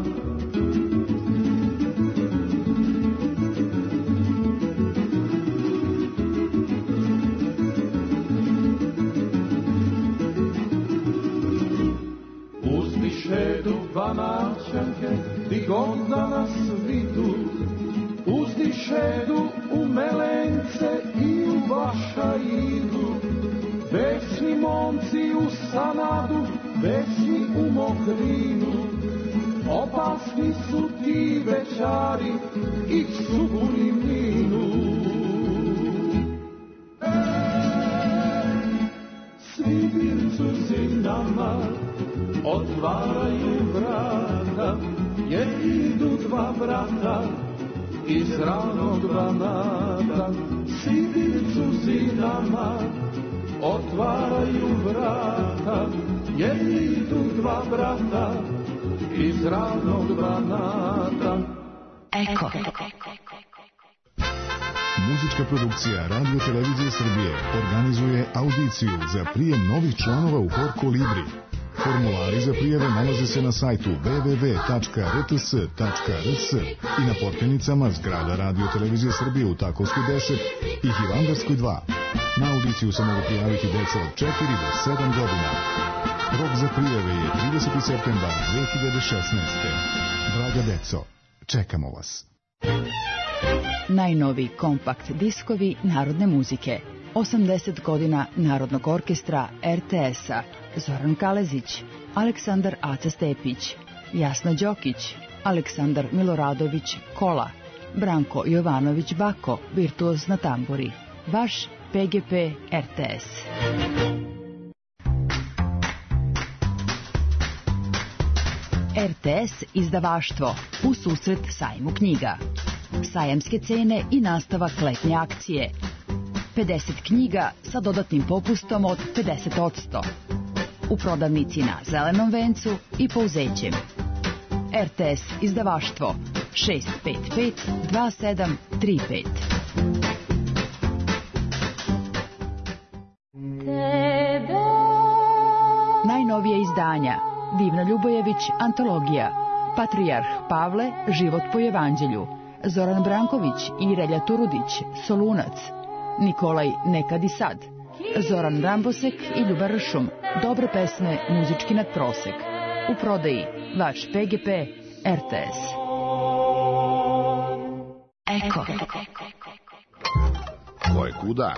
Uzdiše du Banaćanke, di god da nas vidu. Uzdiše du u Melence i u Vašaidu. Besni momci u Sanadu, besni u Mokrinu. Opasni su ti večari i subuni mlinu. Ej, svi bircu zidama otvaraju vrata, jer idu dva brata iz ravnog Banata. Svi bircu zidama otvaraju vrata, jer idu dva brata iz ravnog Banata. Eko. Muzička produkcija Radio Televizije Srbije organizuje audiciju za prijem novih članova u Hor Kolibri. Formulari za prijave nalaze se na sajtu w w w tačka r t s tačka r s i na potpenicama zgrada Radio Televizije Srbije u Takovskoj deset i Hilandarskoj dva. Na audiciju se mogu prijaviti deca od četiri do sedam godina. Rok za prijave je trideseti septembar dve hiljade šesnaeste. Draga deco, čekamo vas. Najnovi kompakt diskovi narodne muzike. osamdeset godina Narodnog orkestra R T S-a. Zoran Kalezić, Aleksandar Aca Stepić, Jasna Đokić, Aleksandar Miloradović Kola, Branko Jovanović Bako, virtuoz na tamburi. Vaš P G P R T S. R T S izdavaštvo u susret sajmu knjiga. Sajamske cene i nastavak letnje akcije. pedeset knjiga sa dodatnim popustom od pedeset posto. U prodavnici na Zelenom vencu i Pouzećem. R T S izdavaštvo šest pet pet dva sedam tri pet. Najnovije izdanja Divna Ljubojević, antologija. Patrijarh Pavle, život po evanđelju. Zoran Branković i Relja Turudić, Solunac. Nikolaj Nekad i sad. Zoran Rambosek i Ljuba Ršum, dobre pesme, muzički nadprosek. U prodaji vaš P G P R T S. Eko. Ko je kuda?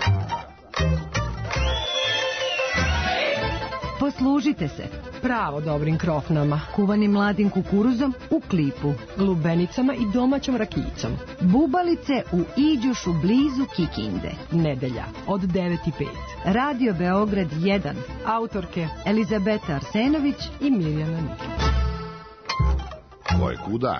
Poslužite se. Pravo dobrim krofnama. Kuvanim mladim kukuruzom u klipu. Lubenicama i domaćom rakijicom. Bubalice u Iđušu blizu Kikinde. Nedelja od devet i pet. Radio Beograd jedan. Autorke Elizabeta Arsenović i Mirjana Nikić. Ko je kuda?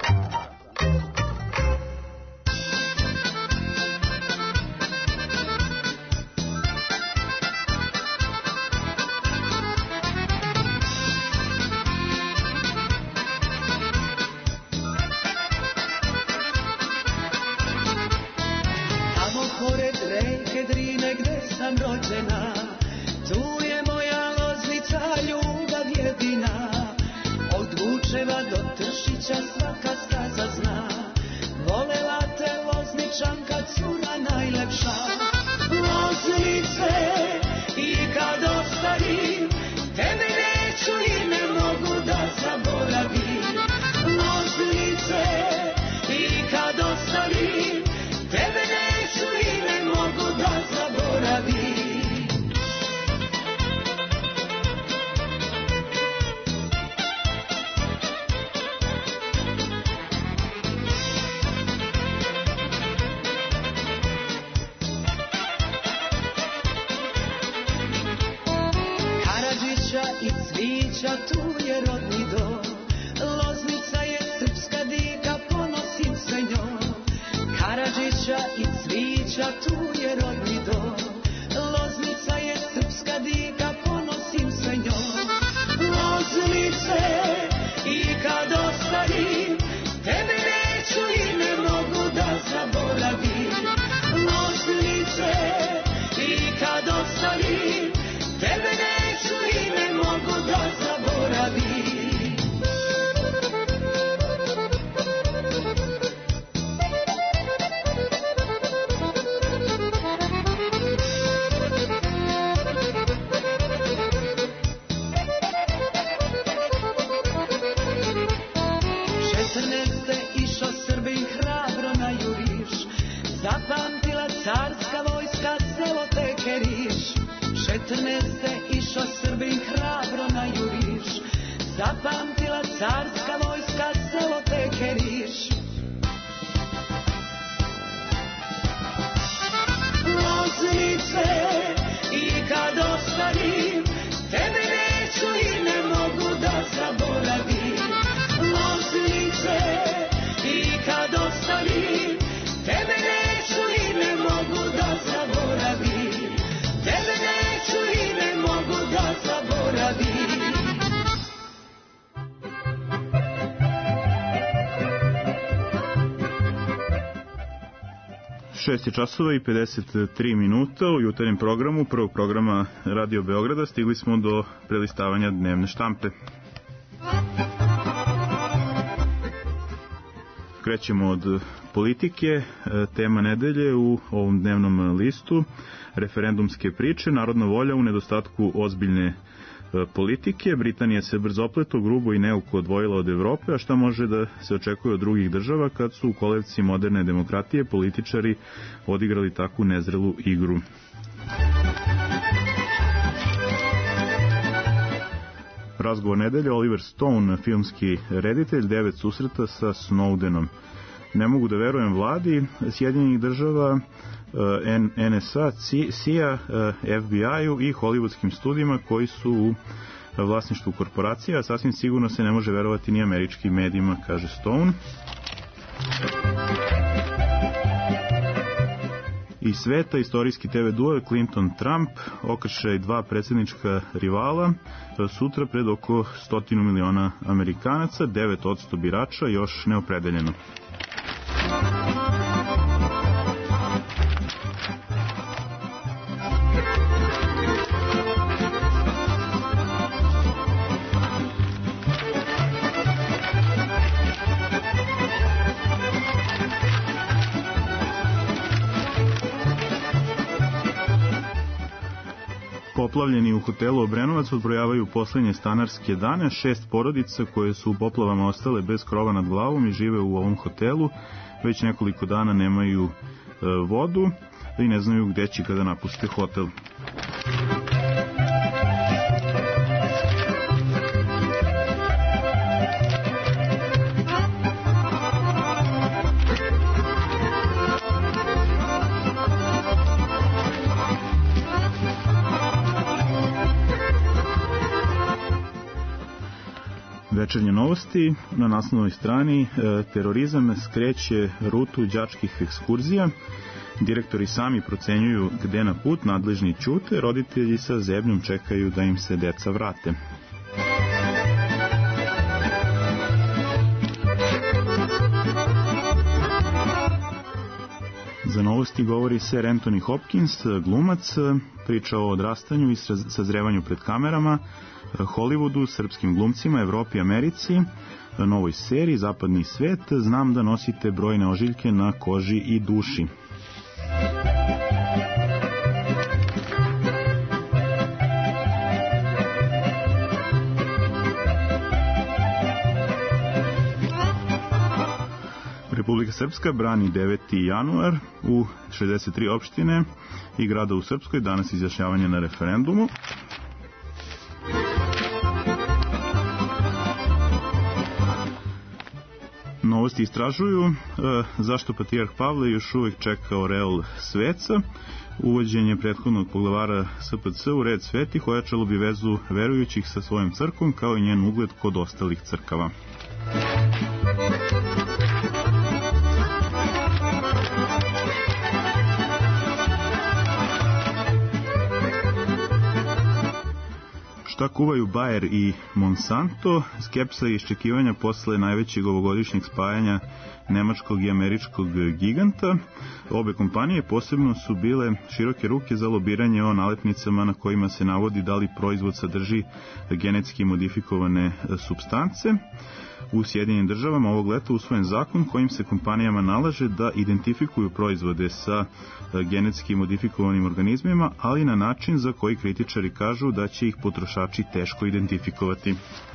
Karadžića i cvića, tu je rodni dom. Loznica je srpska dika, ponosim se njom. Karadžića i cvića, tu je rodni dom. Loznica je srpska dika, ponosim se njom. Loznice, i kad ostarim, tebe neću i ne mogu da zaboravim. Loznice, i kad ostarim, tebe neću i ne mogu da zaboravim. Četrneste išao Srbin hrabro na juriš, zapamtila carska vojska selo Tekeriš. Četrneste išao Srbin hrabro na juriš, zapamtila carska vojska selo Tekeriš. Loznice, i kad ostarim, tebe neću i ne mogu da zaboravim. Loznice, i kad ostarim, tebe neću i ne mogu da zaboravim. Tebe neću i ne mogu da zaboravim. šest časova i pedeset tri minuta u jutarnjem programu prvog programa Radio Beograda stigli smo do prelistavanja dnevne štampe. Krećemo od politike, tema nedelje u ovom dnevnom listu, referendumske priče, narodna volja u nedostatku ozbiljne politike, Britanija se brzopleto, grubo i neuko odvojila od Evrope, a šta može da se očekuje od drugih država kad su u kolevci moderne demokratije političari odigrali takvu nezrelu igru. Razgovor nedelje, Oliver Stone, filmski reditelj, devet susreta sa Snowdenom. Ne mogu da verujem vladi Sjedinjenih država, N S A, C I A, F B I-u i hollywoodskim studijima koji su u vlasništvu korporacija, a sasvim sigurno se ne može verovati ni američkim medijima, kaže Stone. I sveta, istorijski te ve duel Clinton-Trump, okršaj dva predsjednička rivala, sutra pred oko stotinu miliona Amerikanaca, devet posto birača još neopredeljeno. Poplavljeni u hotelu Obrenovac odbrojavaju poslednje stanarske dane. Šest porodica koje su u poplavama ostale bez krova nad glavom i žive u ovom hotelu već nekoliko dana nemaju e, vodu i ne znaju gde će kada napuste hotel. Večernje novosti, na naslovnoj strani e, terorizam skreće rutu đačkih ekskurzija, direktori sami procenjuju gde na put, nadležni ćute, roditelji sa zebnjom čekaju da im se deca vrate. Za novosti govori Sir Anthony Hopkins, glumac, priča o odrastanju i sazrevanju pred kamerama, Hollywoodu, srpskim glumcima, Evropi, Americi, novoj seriji Zapadni svet, znam da nosite brojne ožiljke na koži i duši. Republika Srpska brani deveti januar u šezdeset tri opštine i grada u Srpskoj, danas izjašnjavanje na referendumu. Novosti istražuju e, zašto patrijarh Pavle još uvek čeka oreol sveca. Uvođenje prethodnog poglavara S P C u red svetih ojačalo bi vezu verujućih sa svojim crkvom kao i njen ugled kod ostalih crkava. Šta kuvaju Bayer i Monsanto? Skepsa i iščekivanja posle najvećeg ovogodišnjeg spajanja nemačkog i američkog giganta. Obe kompanije posebno su bile široke ruke za lobiranje o nalepnicama na kojima se navodi da li proizvod sadrži genetski modifikovane supstance. U Sjedinjenim državama ovog leta usvojen zakon kojim se kompanijama nalaže da identifikuju proizvode sa genetski modifikovanim organizmima, ali na način za koji kritičari kažu da će ih potrošači teško identifikovati.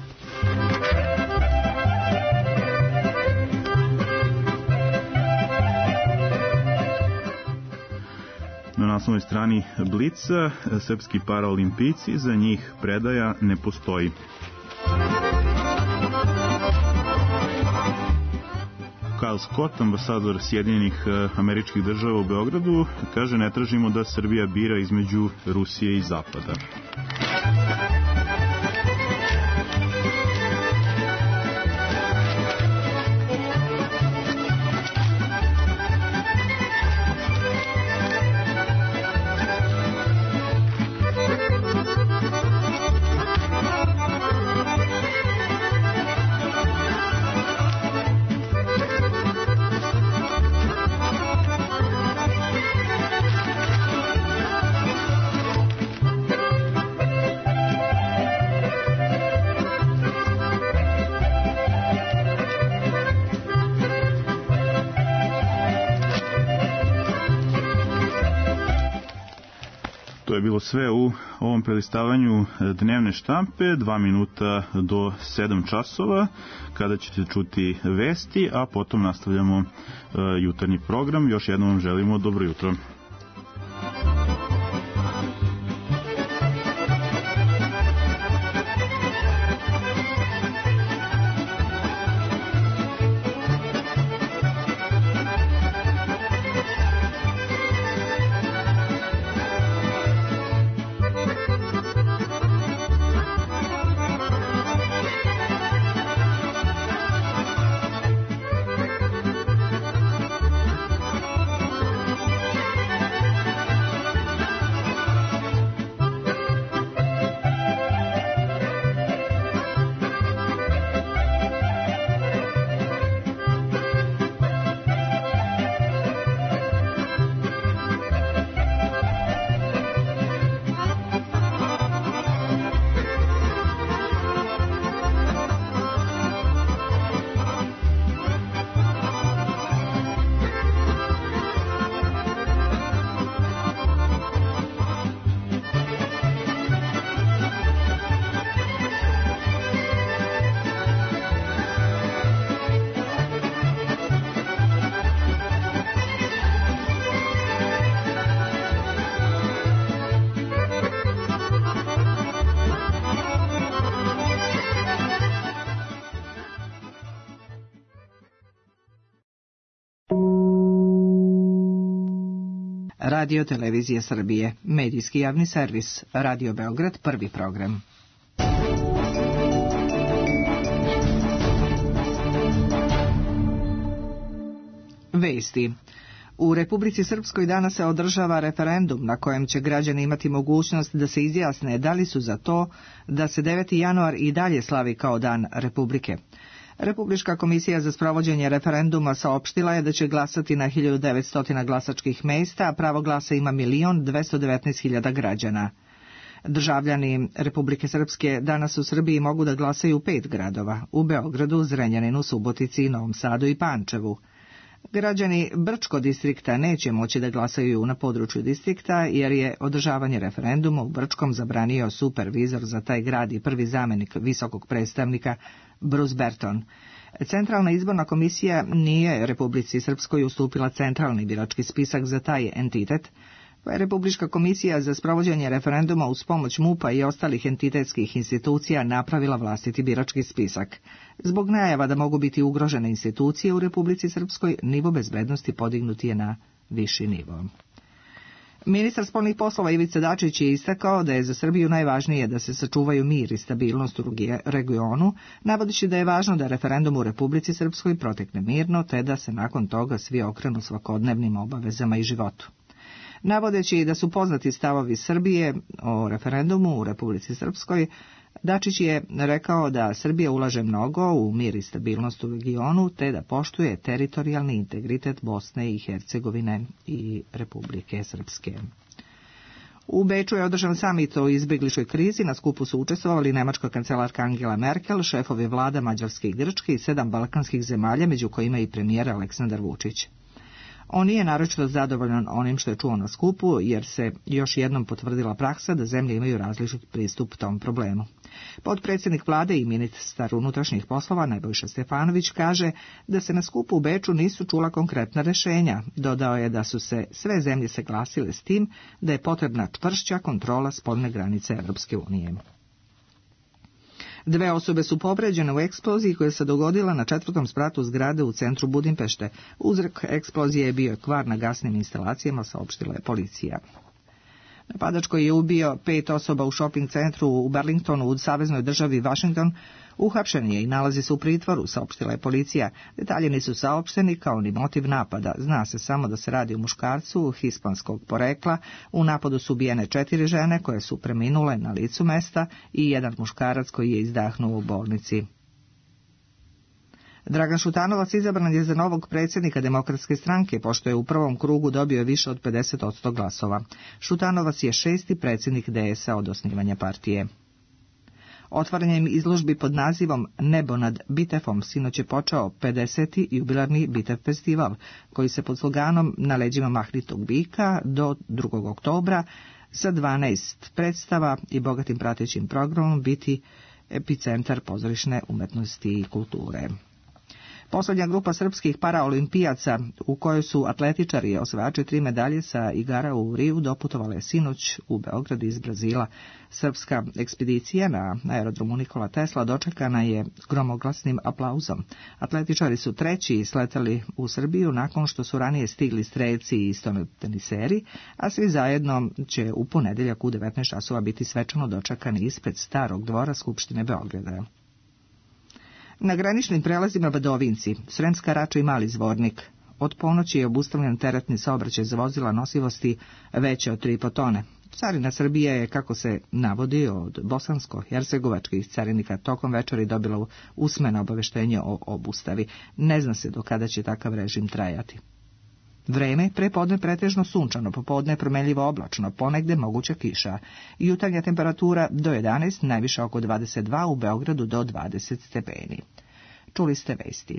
Na naslovnoj strani Blica, srpski paraolimpijci, za njih predaja ne postoji. Kyle Scott, ambasador Sjedinjenih Američkih Država u Beogradu, kaže: ne tražimo da Srbija bira između Rusije i Zapada. To je bilo sve u ovom prelistavanju dnevne štampe, dva minuta do sedam časova, kada ćete čuti vesti, a potom nastavljamo uh, jutarnji program. Još jednom vam želimo dobro jutro. Radio Televizije Srbije, medijski javni servis, Radio Beograd, prvi program. Vesti. U Republici Srpskoj danas se održava referendum na kojem će građani imati mogućnost da se izjasne da li su za to da se deveti januar i dalje slavi kao dan Republike. Republička komisija za sprovođenje referenduma saopštila je da će glasati na hiljadu devetsto glasačkih mesta, a pravo glasa ima milion dvesta devetnaest hiljada građana. Državljani Republike Srpske danas u Srbiji mogu da glasaju u pet gradova, u Beogradu, Zrenjaninu, Subotici, Novom Sadu i Pančevu. Građani Brčko distrikta neće moći da glasaju na području distrikta jer je održavanje referenduma u Brčkom zabranio supervizor za taj grad i prvi zamenik visokog predstavnika Bruce Berton. Centralna izborna komisija nije Republici Srpskoj ustupila centralni birački spisak za taj entitet, pa je Republička komisija za sprovođenje referenduma uz pomoć MUP-a i ostalih entitetskih institucija napravila vlastiti birački spisak. Zbog najava da mogu biti ugrožene institucije u Republici Srpskoj, nivo bezbednosti podignut je na viši nivo. Ministar spoljnih poslova Ivica Dačić je istakao da je za Srbiju najvažnije da se sačuvaju mir i stabilnost u regionu, navodeći da je važno da referendum u Republici Srpskoj protekne mirno, te da se nakon toga svi okrenu svakodnevnim obavezama i životu. Navodeći da su poznati stavovi Srbije o referendumu u Republici Srpskoj, Dačić je rekao da Srbija ulaže mnogo u mir i stabilnost u regionu, te da poštuje teritorijalni integritet Bosne i Hercegovine i Republike Srpske. U Beču je održan samit o izbjegličkoj krizi, na skupu su učestvovali nemačka kancelarka Angela Merkel, šefovi vlada Mađarske i Grčke i sedam balkanskih zemalja, među kojima i premijer Aleksandar Vučić. On nije naročito zadovoljan onim što je čuo na skupu, jer se još jednom potvrdila praksa da zemlje imaju različit pristup tom problemu. Potpredsjednik vlade i ministar unutrašnjih poslova Nebojša Stefanović kaže da se na skupu u Beču nisu čula konkretna rješenja. Dodao je da su se sve zemlje saglasile s tim da je potrebna čvršća kontrola spoljne granice Europske unije. Dve osobe su povređene u eksploziji koja se dogodila na četvrtom spratu zgrade u centru Budimpešte. Uzrok eksplozije je bio kvar na gasnim instalacijama, saopštila je policija. Napadač koji je ubio pet osoba u shopping centru u Burlingtonu u saveznoj državi Washington uhapšen je i nalazi se u pritvoru, saopštila je policija. Detalji nisu saopšteni kao ni motiv napada. Zna se samo da se radi o muškarcu hispanskog porekla. U napadu su ubijene četiri žene koje su preminule na licu mesta i jedan muškarac koji je izdahnuo u bolnici. Dragan Šutanovac izabran je za novog predsjednika Demokratske stranke, pošto je u prvom krugu dobio više od pedeset posto glasova. Šutanovac je šesti predsjednik D S A od osnivanja partije. Otvaranjem izložbi pod nazivom Nebo nad Bitefom sinoć je počeo pedeseti jubilarni Bitev festival, koji se pod sloganom Na leđima mahnitog bika do drugog oktobra sa dvanaest predstava i bogatim pratećim programom biti epicentar pozorišne umetnosti i kulture. Posljednja grupa srpskih paraolimpijaca, u kojoj su atletičari osvajači tri medalje sa igara u Riju, doputovale sinoć u Beograd iz Brazila. Srpska ekspedicija na aerodromu Nikola Tesla dočekana je gromoglasnim aplauzom. Atletičari su treći sletali u Srbiju nakon što su ranije stigli strelci i stonoteniseri, a svi zajedno će u ponedeljak u devetnaest časova biti svečano dočekani ispred Starog dvora Skupštine Beograda. Na graničnim prelazima Badovinci, Sremska Rača i Mali Zvornik, od ponoći je obustavljen teretni saobraćaj za vozila nosivosti veće od tri i po tone. Carina Srbije je, kako se navodi, od bosansko-hercegovačkih carinika tokom večeri dobila usmeno obaveštenje o obustavi. Ne zna se do kada će takav režim trajati. Vreme, prepodne pretežno sunčano, popodne promenljivo oblačno, ponegde moguća kiša. Jutarnja temperatura do jedanaest, najviša oko dvadeset dva, u Beogradu do dvadeset stepeni. Čuli ste vesti.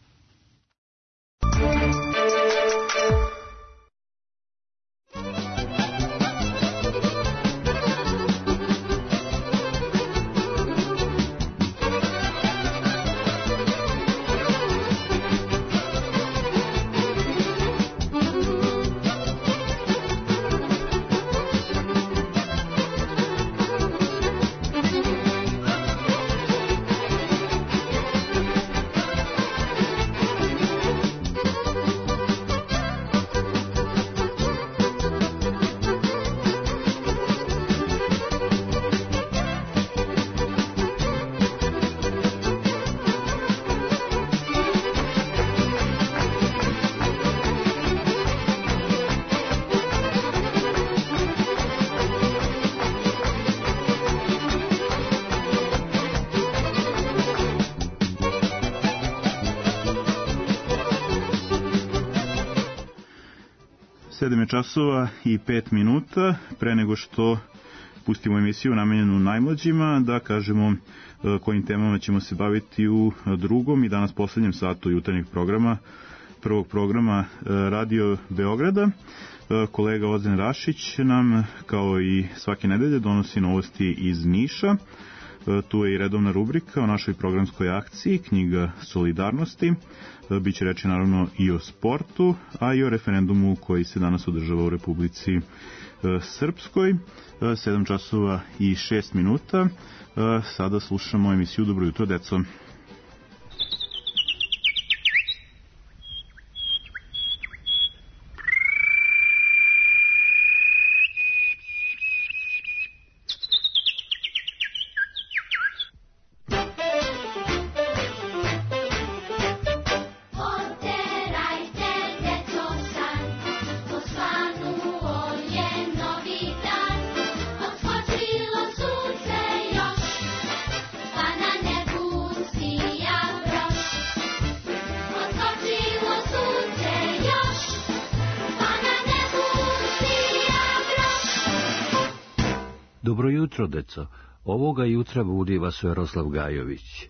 sedam je časova i pet minuta. Pre nego što pustimo emisiju namenjenu najmlađima, da kažemo kojim temama ćemo se baviti u drugom i danas poslednjem satu jutarnjeg programa, prvog programa Radio Beograda. Kolega Ozren Rašić nam, kao i svake nedelje, donosi novosti iz Niša. Tu je i redovna rubrika o našoj programskoj akciji, knjiga Solidarnosti. Biće reći naravno i o sportu, a i o referendumu koji se danas održava u Republici Srpskoj. sedam časova i šest minuta. Sada slušamo emisiju Dobro jutro, deco. Dobro jutro, deco. Ovoga jutra budi vas Veroslav Gajović.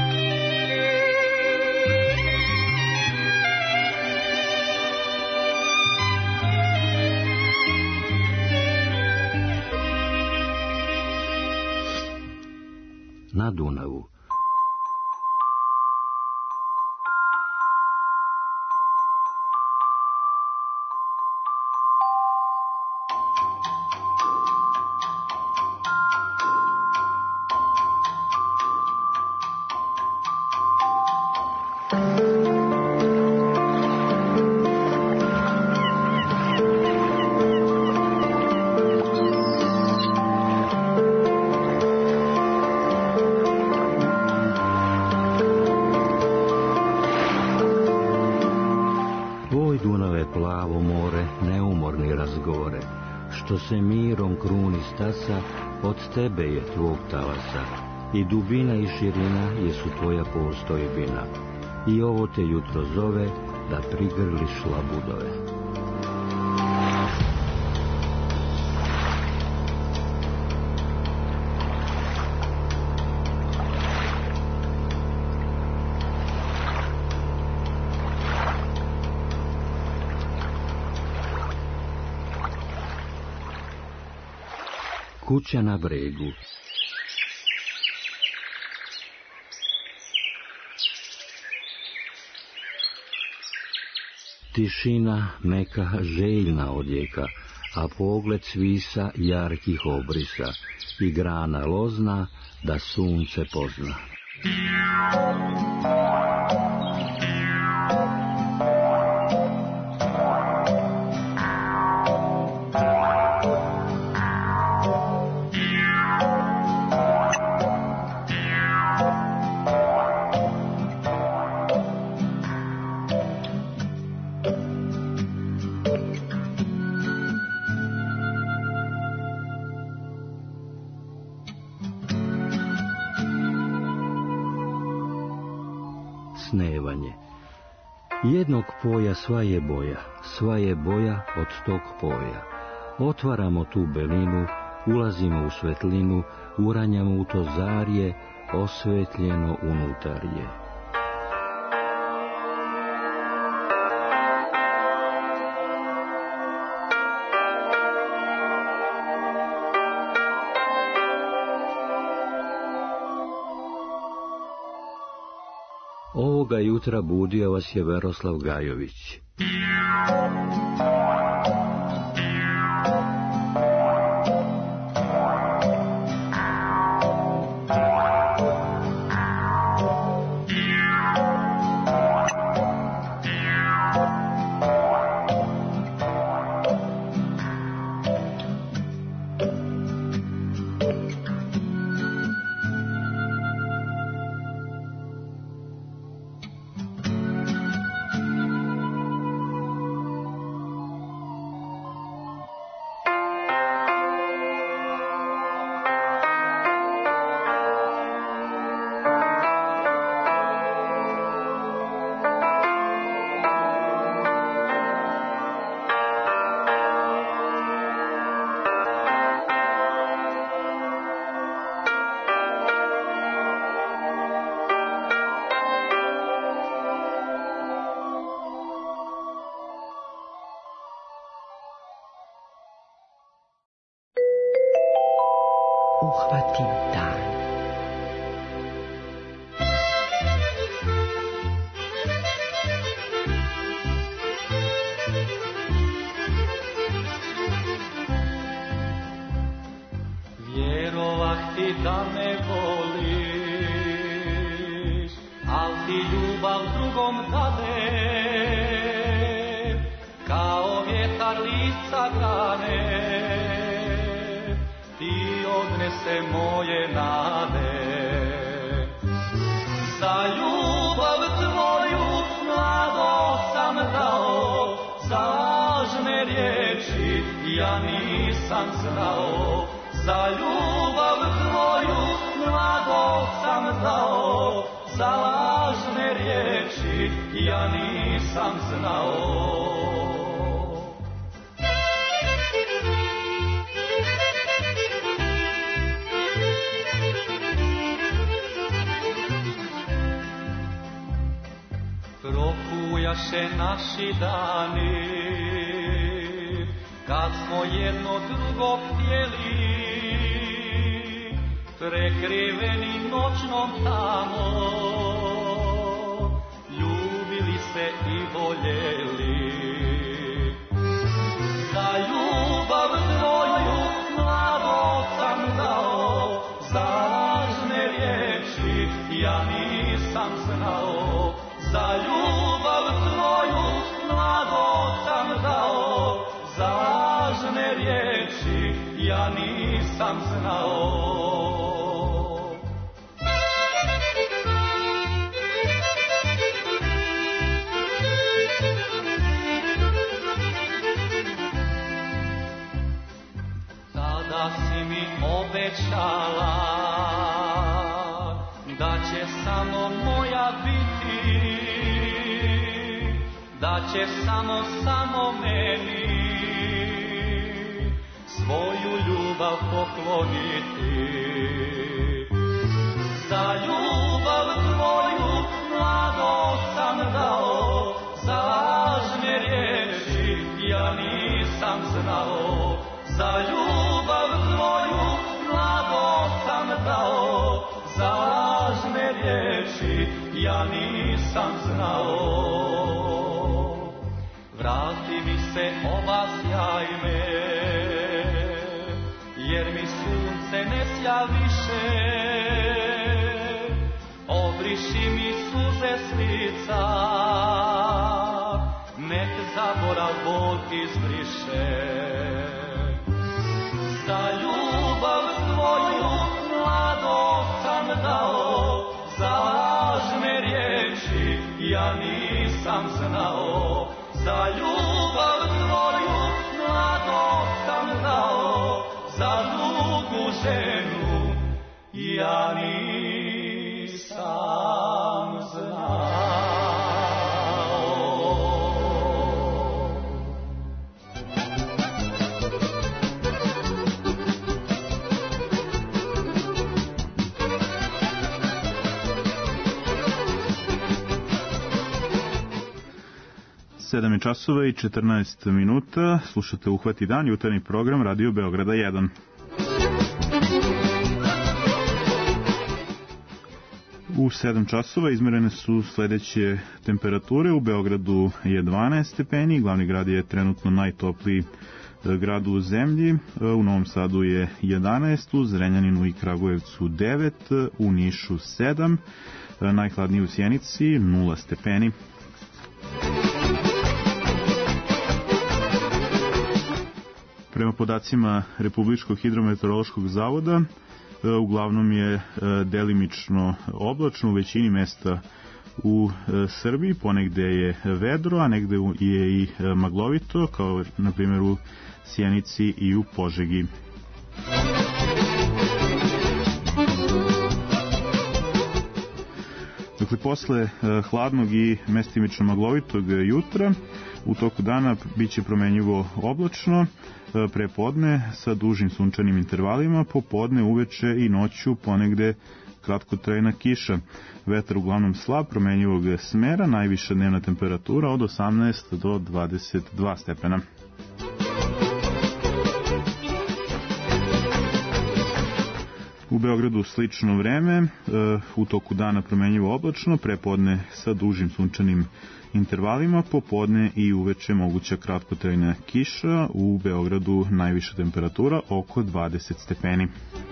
Na Dunavu. Što se mirom kruni stasa, od tebe je tvog talasa, i dubina i širina jesu tvoja postojbina, i ovo te jutro zove da prigrliš labudove. Kuća na bregu. Tišina meka, željna odjeka, a pogled svisa jarkih obrisa i grana lozna da sunce pozna. Snevanje. Jednog poja sva je boja, sva je boja od tog poja. Otvaramo tu belinu, ulazimo u svetlinu, uranjamo u to zarje, osvetljeno unutarje. Ovoga jutra budio vas je Veroslav Gajović. Uhvatim dan. Vjerovah ti da me voliš, al ti ljubav drugom dade, kao vjetar lica grane, ti odnese moje nade. Za ljubav tvoju nado sam dao, za lažne riječi ja nisam znao. Za ljubav tvoju nado sam dao, za lažne riječi ja nisam znao. Prokujaše naši dani, kad smo jedno drugo htjeli, prekriveni noćnom tamom, ljubili se i voljeli. Za ljubav tvoju mlado sam dao, za lažne riječi ja nisam znao. Za ljubav tvoju mlado sam dao, za lažne riječi ja nisam znao. Tada si mi obećala da će samo moja biti, da će samo, samo meni svoju ljubav pokloniti. Za ljubav tvoju mlado sam dao, za lažne riječi ja nisam znao. Za ljubav tvoju mlado sam dao, za lažne riječi ja nisam znao. Vrati mi se ova sjaj me, jer mi sunce ne sja više. Obriši mi suze s lica, nek zaborav bol izbriše. Za ljubav tvoju mlado sam dao, za lažne riječi ja nisam znao. Za ljubav tvoju mlado sam dao, za drugu ženu ja nisam znao. sedam je časova i četrnaest minuta. Slušate Uhvati dan, jutarnji program Radio Beograda jedan. U sedam časova izmerene su sledeće temperature. U Beogradu je dvanaest stepeni, glavni grad je trenutno najtopliji grad u zemlji. U Novom Sadu je jedanaest, u Zrenjaninu i Kragujevcu devet, u Nišu sedam, najhladniji u Sjenici nula stepeni. Prema podacima Republičkog hidrometeorološkog zavoda, uglavnom je delimično oblačno u većini mesta u Srbiji, ponegde je vedro, a negde je i maglovito, kao na primjer u Sjenici i u Požegi. Dakle, posle hladnog i mestimično maglovitog jutra, u toku dana biće promenjivo oblačno, prepodne sa dužim sunčanim intervalima, popodne, uveče i noću ponegde kratkotrajna kiša. Vetar uglavnom slab, promenjivog smera, najviša dnevna temperatura od osamnaest do dvadeset dva stepena. U Beogradu slično vreme, u toku dana promenjivo oblačno, prepodne sa dužim sunčanim intervalima, popodne i uveče moguća kratkotrajna kiša, u Beogradu najviša temperatura oko dvadeset stepeni.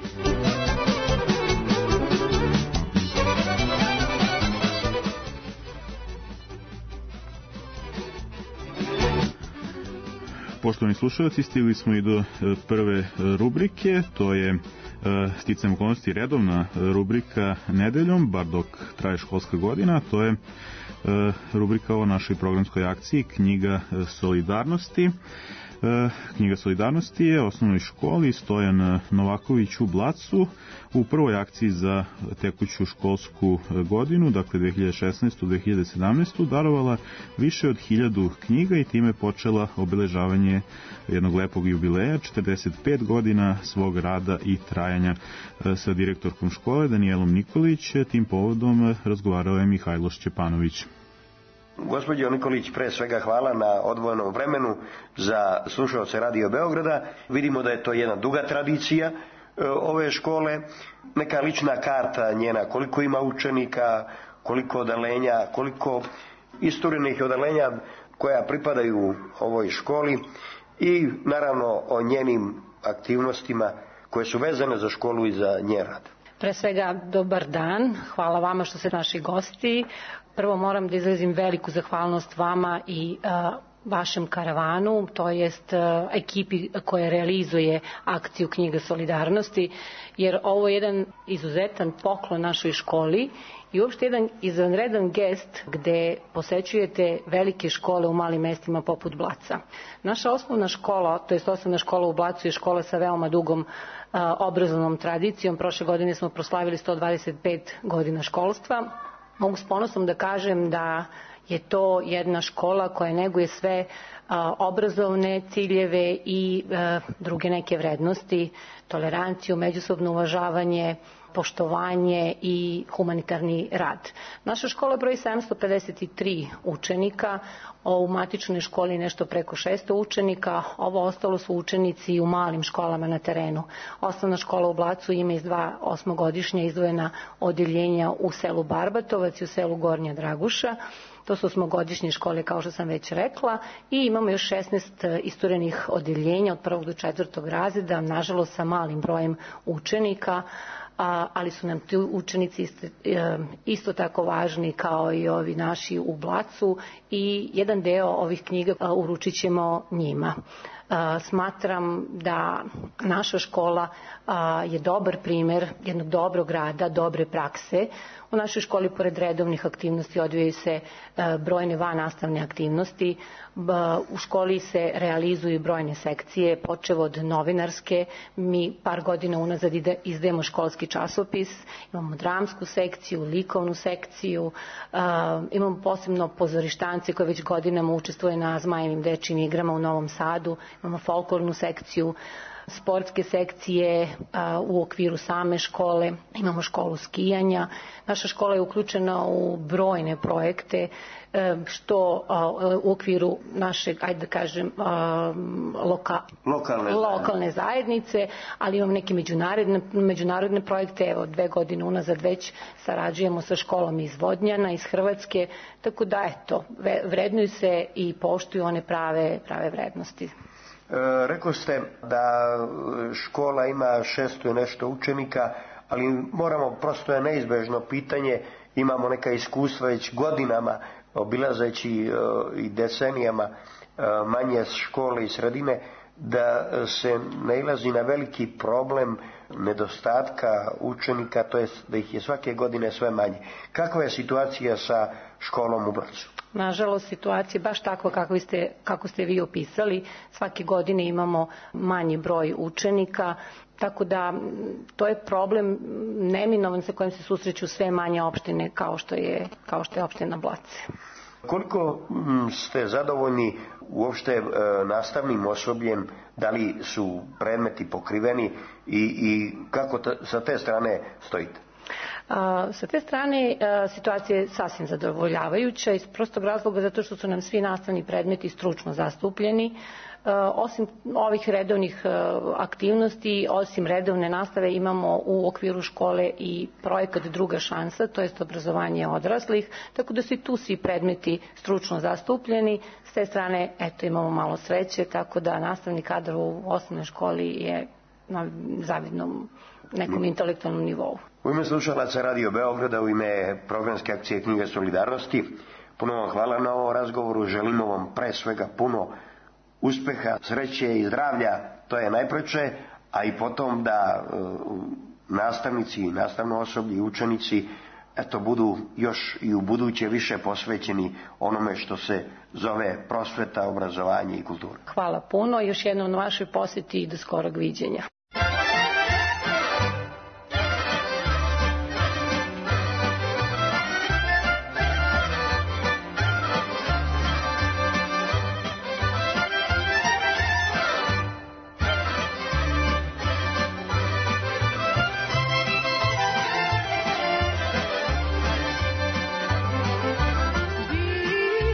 Poštovani slušalci, stigli smo i do prve rubrike, to je sticajem okolnosti redovna rubrika nedeljom, bar dok traje školska godina, to je rubrika o našoj programskoj akciji Knjiga solidarnosti. Knjiga solidarnosti je u osnovnoj školi Stojan Novaković u Blacu u prvoj akciji za tekuću školsku godinu, dakle dve hiljade šesnaeste dve hiljade sedamnaeste darovala više od hiljadu knjiga i time počela obeležavanje jednog lepog jubileja, četrdeset pet godina svog rada i trajanja. Sa direktorkom škole Danijelom Nikolić tim povodom razgovarao je Mihajlo Šćepanović. Gospođo Nikolić, pre svega hvala na odvojenom vremenu za slušaoce Radio Beograda. Vidimo da je to jedna duga tradicija e, ove škole. Neka lična karta njena, koliko ima učenika, koliko odeljenja, koliko isturenih odeljenja koja pripadaju ovoj školi i naravno o njenim aktivnostima koje su vezane za školu i za njen rad. Pre svega, dobar dan. Hvala vama što ste naši gosti. Prvo moram da izrazim veliku zahvalnost vama i uh, vašem karavanu, to jest uh, ekipi koja realizuje akciju Knjiga solidarnosti, jer ovo je jedan izuzetan poklon našoj školi i uopšte jedan izvanredan gest gde posećujete velike škole u malim mestima poput Blaca. Naša osnovna škola, to jest osnovna škola u Blacu je škola sa veoma dugom uh, obrazovnom tradicijom. Prošle godine smo proslavili sto dvadeset pet godina školstva. Mogu s ponosom da kažem da je to jedna škola koja neguje sve a, obrazovne ciljeve i a, druge neke vrednosti, toleranciju, međusobno uvažavanje, poštovanje i humanitarni rad. Naša škola broji sedamsto pedeset tri učenika, u matičnoj školi nešto preko šesto učenika, ovo ostalo su učenici u malim školama na terenu. Osnovna škola u Blacu ima iz dva osmogodišnja izdvojena odeljenja u selu Barbatovac i u selu Gornja Draguša. To su osmogodišnje škole, kao što sam već rekla, i imamo još šesnaest isturenih odeljenja od prvog do četvrtog razreda, nažalost sa malim brojem učenika, ali su nam ti učenici isto, isto tako važni kao i ovi naši u Blacu i jedan deo ovih knjiga uručit ćemo njima. Smatram da naša škola je dobar primer jednog dobrog rada, dobre prakse. U našoj školi pored redovnih aktivnosti odvijaju se brojne vannastavne aktivnosti. U školi se realizuju brojne sekcije, počev od novinarske. Mi par godina unazad izdajemo školski časopis, imamo dramsku sekciju, likovnu sekciju, imamo posebno pozorištance koje već godinama učestvuje na Zmajevim dečijim igrama u Novom Sadu, imamo folklornu sekciju, sportske sekcije a, u okviru same škole, imamo školu skijanja. Naša škola je uključena u brojne projekte e, što a, u okviru našeg, ajde da kažem, a, loka, lokalne, lokalne zajednice, ali imamo neke međunarodne, međunarodne projekte. Evo, dve godine unazad već sarađujemo sa školom iz Vodnjana, iz Hrvatske, tako da eto, vrednuju se i poštuju one prave, prave vrednosti. E, rekao ste da škola ima šesto i nešto učenika, ali moramo, prosto je neizbežno pitanje, imamo neka iskustva već godinama, obilazeći e, i decenijama e, manje škole i sredine, da se nailazi na veliki problem nedostatka učenika, to jest da ih je svake godine sve manje. Kakva je situacija sa školom u Blacu? Nažalost, situacija je baš takva kako ste, kako ste vi opisali. Svake godine imamo manji broj učenika, tako da to je problem neminovan sa kojim se susreću sve manje opštine kao što je, kao što je opština Blace. Koliko ste zadovoljni uopšte e, nastavnim osobljem, da li su predmeti pokriveni i, i kako ta, sa te strane stojite? A, sa te strane a, situacija je sasvim zadovoljavajuća iz prostog razloga zato što su nam svi nastavni predmeti stručno zastupljeni. A, osim ovih redovnih a, aktivnosti, osim redovne nastave imamo u okviru škole i projekat Druga šansa, to jest obrazovanje odraslih, tako da su i tu svi predmeti stručno zastupljeni. S te strane eto, imamo malo sreće, tako da nastavni kadar u osnovnoj školi je na zavidnom nekom intelektualnom nivou. U ime slušalaca Radio Beograda, u ime programske akcije Knjiga solidarnosti, puno vam hvala na ovom razgovoru. Želimo vam pre svega puno uspeha, sreće i zdravlja, to je najpreče, a i potom da e, nastavnici, nastavno osoblje i učenici eto, budu još i u buduće više posvećeni onome što se zove prosveta, obrazovanje i kultura. Hvala puno, još jednom na vašoj posjeti i do skorog viđenja. Be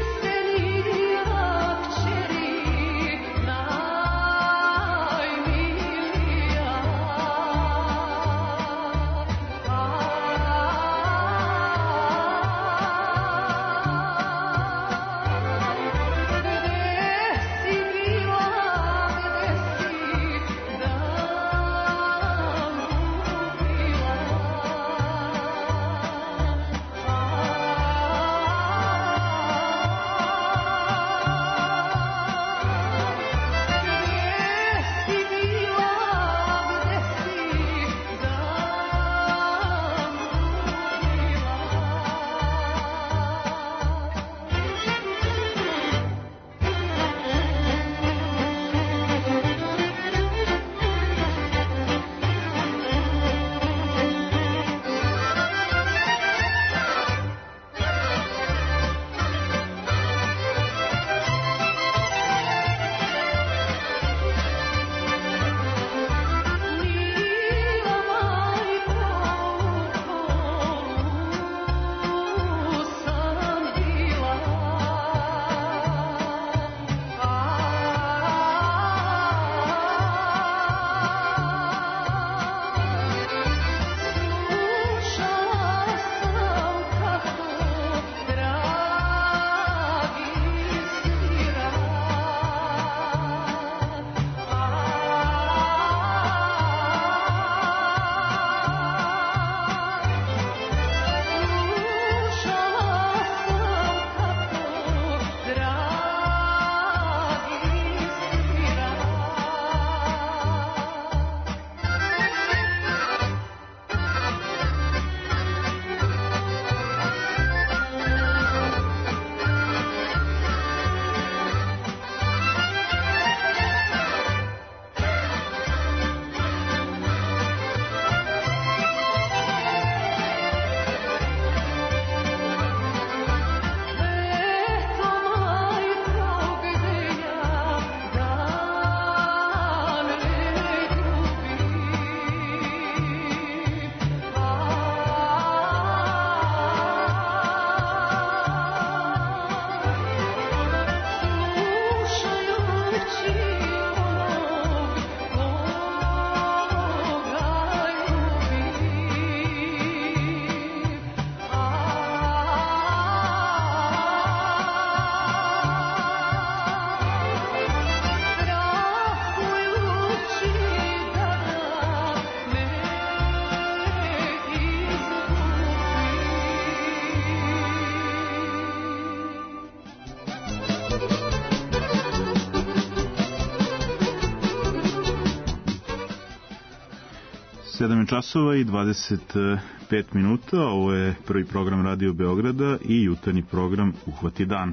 sedam časova i dvadeset pet minuta, ovo je prvi program Radio Beograda i jutarnji program Uhvati dan.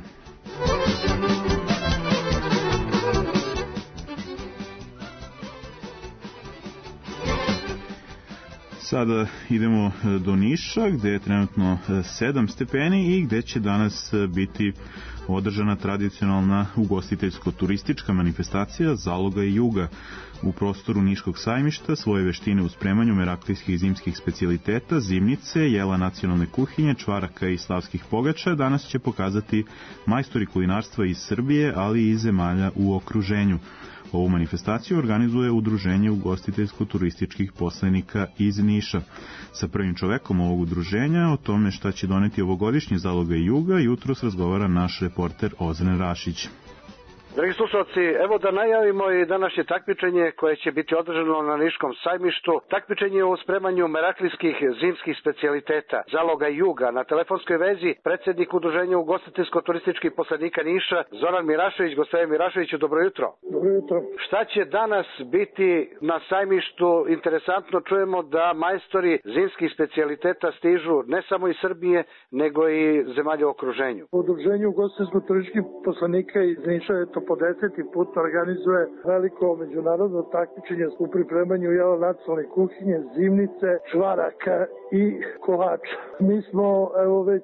Sada idemo do Niša, gde je trenutno sedam stepeni i gde će danas biti održana tradicionalna ugostiteljsko-turistička manifestacija Zaloga i Juga. U prostoru Niškog sajmišta svoje veštine u spremanju meraklijskih i zimskih specijaliteta, zimnice, jela nacionalne kuhinje, čvaraka i slavskih pogača danas će pokazati majstori kulinarstva iz Srbije, ali i iz zemalja u okruženju. Ovu manifestaciju organizuje Udruženje ugostiteljsko-turističkih poslenika iz Niša. Sa prvim čovekom ovog udruženja o tome šta će doneti ovogodišnji Zaloga i Juga jutros razgovara naš reporter Ozren Rašić. Dragi slušalci, evo da najavimo i današnje takmičenje koje će biti održano na Niškom sajmištu. Takmičenje u spremanju meraklijskih zimskih specijaliteta Zaloga i Juga. Na telefonskoj vezi predsjednik Udruženja ugostiteljsko-turističkih poslenika Niša Zoran Mirašević. Gospodine Miraševiću, dobro jutro. Dobro jutro. Šta će danas biti na sajmištu? Interesantno čujemo da majstori zimskih specijaliteta stižu ne samo iz Srbije, nego i zemalja u okruženju. Udruženje ugostiteljsko-turističkih poslenika iz Niša je to po deseti put organizuje veliko međunarodno takmičenje u pripremanju jela nacionalne kuhinje, zimnice, čvaraka i kolača. Mi smo evo već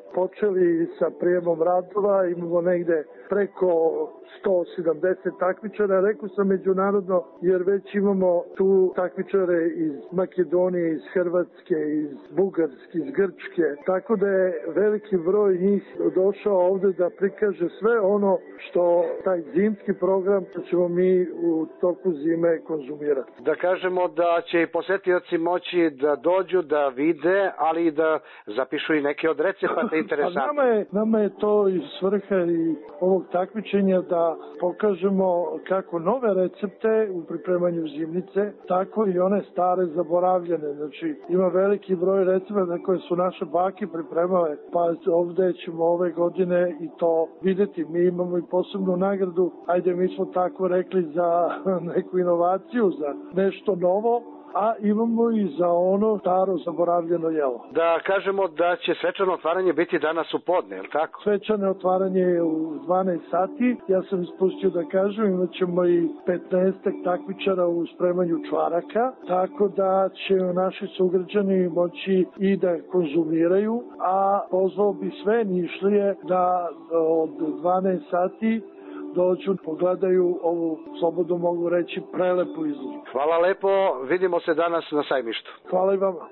počeli sa prijemom radova, imamo negde preko sto sedamdeset takmičara, rekao sam međunarodno, jer već imamo tu takmičare iz Makedonije, iz Hrvatske, iz Bugarske, iz Grčke, tako da je veliki broj njih došao ovde da prikaže sve ono što taj zimski program ćemo mi u toku zime konzumirati. Da kažemo da će i posetioci moći da dođu, da vide, ali i da zapišu i neke od recepata interesantne. A nama je, nama je to i svrha i ovog takmičenja da pokažemo kako nove recepte u pripremanju zimnice, tako i one stare zaboravljene. Znači, ima veliki broj recepta koje su naše bake pripremale, pa ovde ćemo ove godine i to videti. Mi imamo i posebnu nagradu, ajde mi smo tako rekli, za neku inovaciju, za nešto novo, a imamo i za ono staro zaboravljeno jelo. Da kažemo da će svečano otvaranje biti danas u podne, je li tako? Svečano otvaranje je u dvanaest sati. Ja sam ispustio da kažem, imat ćemo i petnaest takmičara u spremanju čvaraka, tako da će naši sugrađani moći i da konzumiraju, a pozvao bi sve Nišlije da od dvanaest sati dođu, pogledaju ovu, slobodno mogu reći, prelepu izložbu. Hvala lepo, vidimo se danas na sajmištu. Hvala i vama.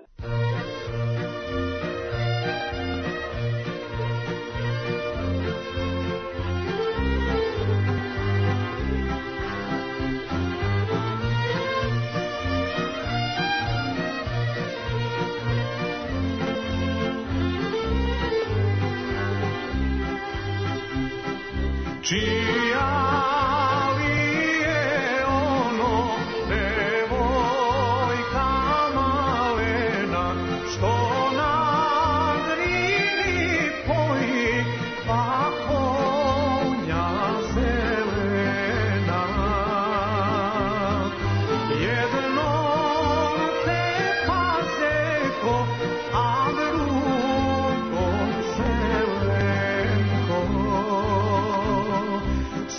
Čija li je ono devojka malena što na Drini poji pa konja zelena? Jednom te paseko, a drugom zelenko.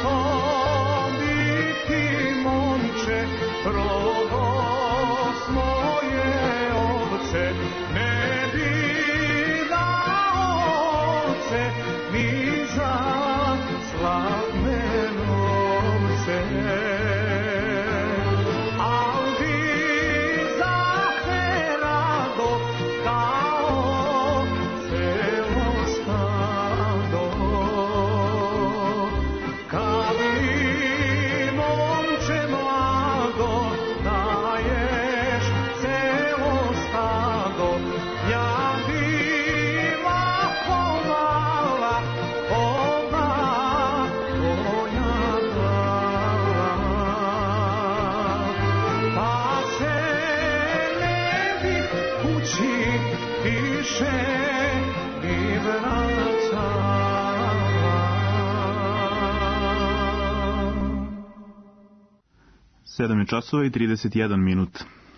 sedam je časova i trideset jedan minut.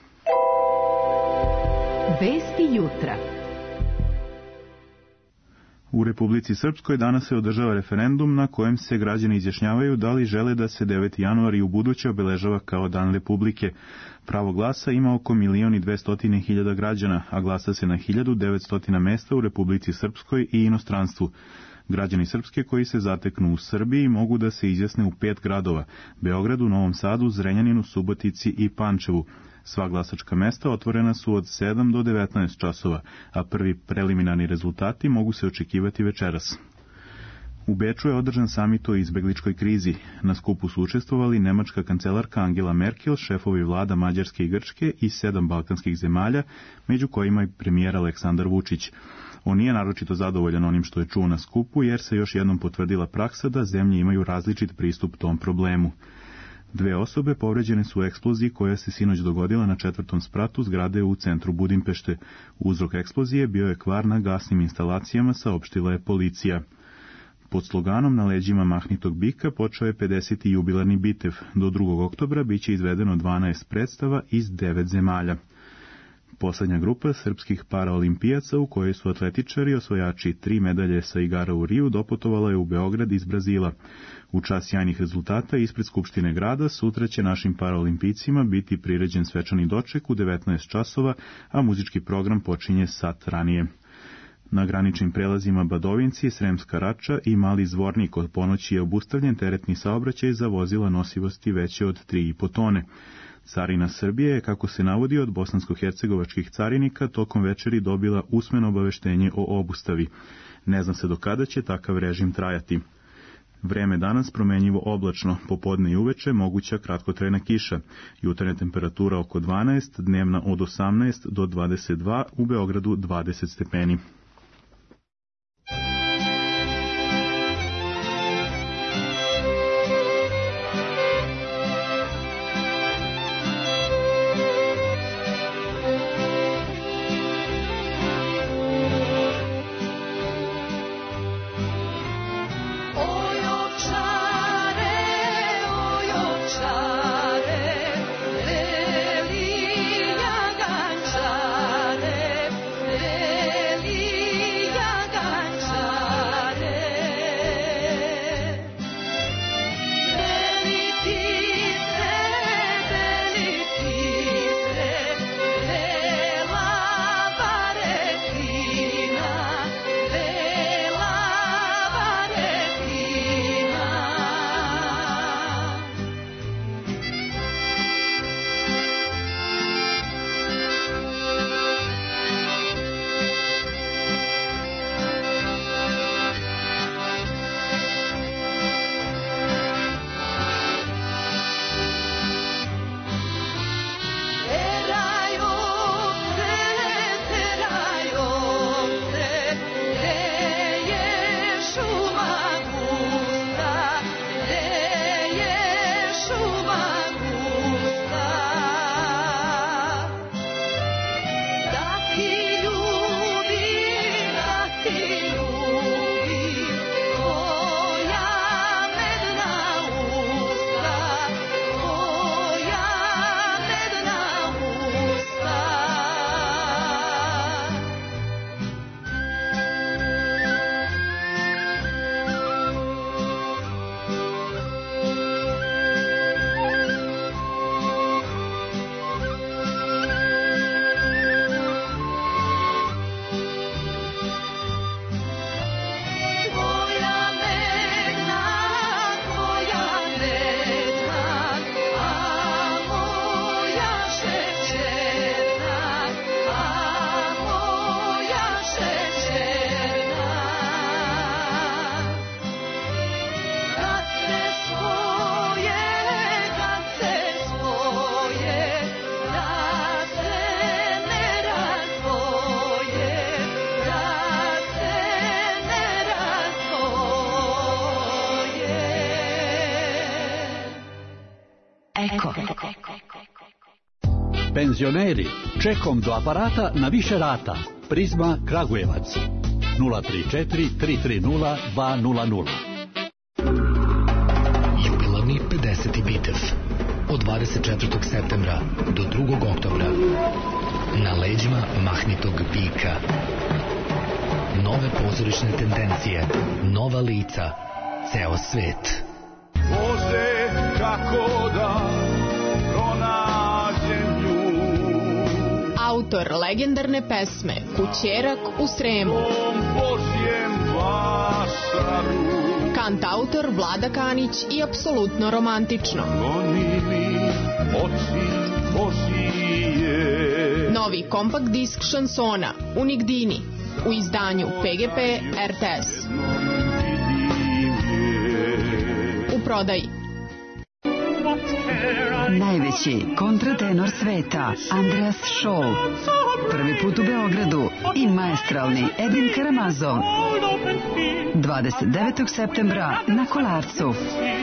Vesti jutra. U Republici Srpskoj danas se održava referendum na kojem se građani izjašnjavaju da li žele da se deveti januar i u buduće obeležava kao dan Republike. Pravo glasa ima oko milion i dvestotine hiljada građana, a glasa se na hiljadu devetsto mesta u Republici Srpskoj i inostranstvu. Građani Srpske koji se zateknu u Srbiji mogu da se izjasne u pet gradova: Beogradu, Novom Sadu, Zrenjaninu, Subotici i Pančevu. Sva glasačka mesta otvorena su od sedam do devetnaest časova, a prvi preliminarni rezultati mogu se očekivati večeras. U Beču je održan samit o izbegličkoj krizi. Na skupu su učestvovali nemačka kancelarka Angela Merkel, šefovi vlada Mađarske i Grčke i sedam balkanskih zemalja, među kojima i premijer Aleksandar Vučić. On nije naročito zadovoljan onim što je čuo na skupu, jer se još jednom potvrdila praksa da zemlje imaju različit pristup tom problemu. Dve osobe povređene su u eksploziji koja se sinoć dogodila na četvrtom spratu zgrade u centru Budimpešte. Uzrok eksplozije bio je kvar na gasnim instalacijama, saopštila je policija. Pod sloganom Na leđima mahnitog bika počeo je pedeseti jubilarni bitev. Do drugog oktobra biće izvedeno dvanaest predstava iz devet zemalja. Poslednja grupa srpskih paraolimpijaca, u kojoj su atletičari osvojači tri medalje sa igara u Riju, doputovala je u Beograd iz Brazila. U čast sjajnih rezultata ispred Skupštine grada sutra će našim paraolimpijcima biti priređen svečani doček u devetnaest časova, a muzički program počinje sat ranije. Na graničnim prelazima Badovinci, Sremska Rača i Mali Zvornik od ponoći je obustavljen teretni saobraćaj za vozila nosivosti veće od tri i po tone. Carina Srbije je, kako se navodi od bosansko-hercegovačkih carinika, tokom večeri dobila usmeno obaveštenje o obustavi. Ne zna se do kada će takav režim trajati. Vreme danas promenjivo oblačno, popodne i uveče moguća kratkotrajna kiša. Jutarnja temperatura oko dvanaest, dnevna od osamnaest do dvadeset dva, u Beogradu dvadeset stepeni. Leli Eko. Penzioneri, čekom do aparata na više rata. Prizma Kragujevac. nula tri četiri tri tri nula dva nula nula. Jubilarni pedeseti Bitev. Od dvadeset četvrtog septembra do drugog oktobra. Na leđima mahnitog bika. Nove pozorišne tendencije, nova lica, ceo svet. Bože, kako da pronađem nju. Autor legendarne pesme Kućerak u Sremu. Kantautor Vlada Kanić i apsolutno romantično. Novi kompakt disk šansona Unigdini u izdanju P G P R T S. U prodaji. Najveći kontratenor sveta Andreas Scholl. Prvi put u Beogradu i maestralni Edin Karamazov. dvadeset devetog septembra na Kolarcu.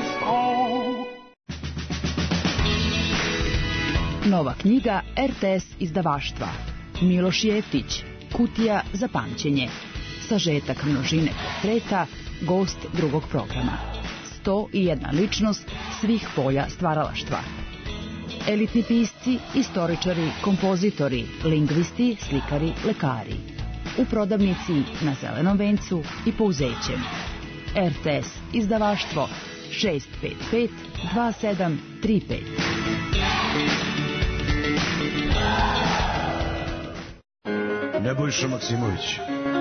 Nova knjiga R T S izdavaštva. Miloš Jeftić, Kutija za pamćenje. Sažetak množine portreta, gost drugog programa. sto i jedna ličnost svih polja stvaralaštva. Elitni pisci, istoričari, kompozitori, lingvisti, slikari, lekari. U prodavnici na Zelenom vencu i Pouzećem. R T S izdavaštvo šest pet pet dva sedam tri pet. Nebojša Maksimović.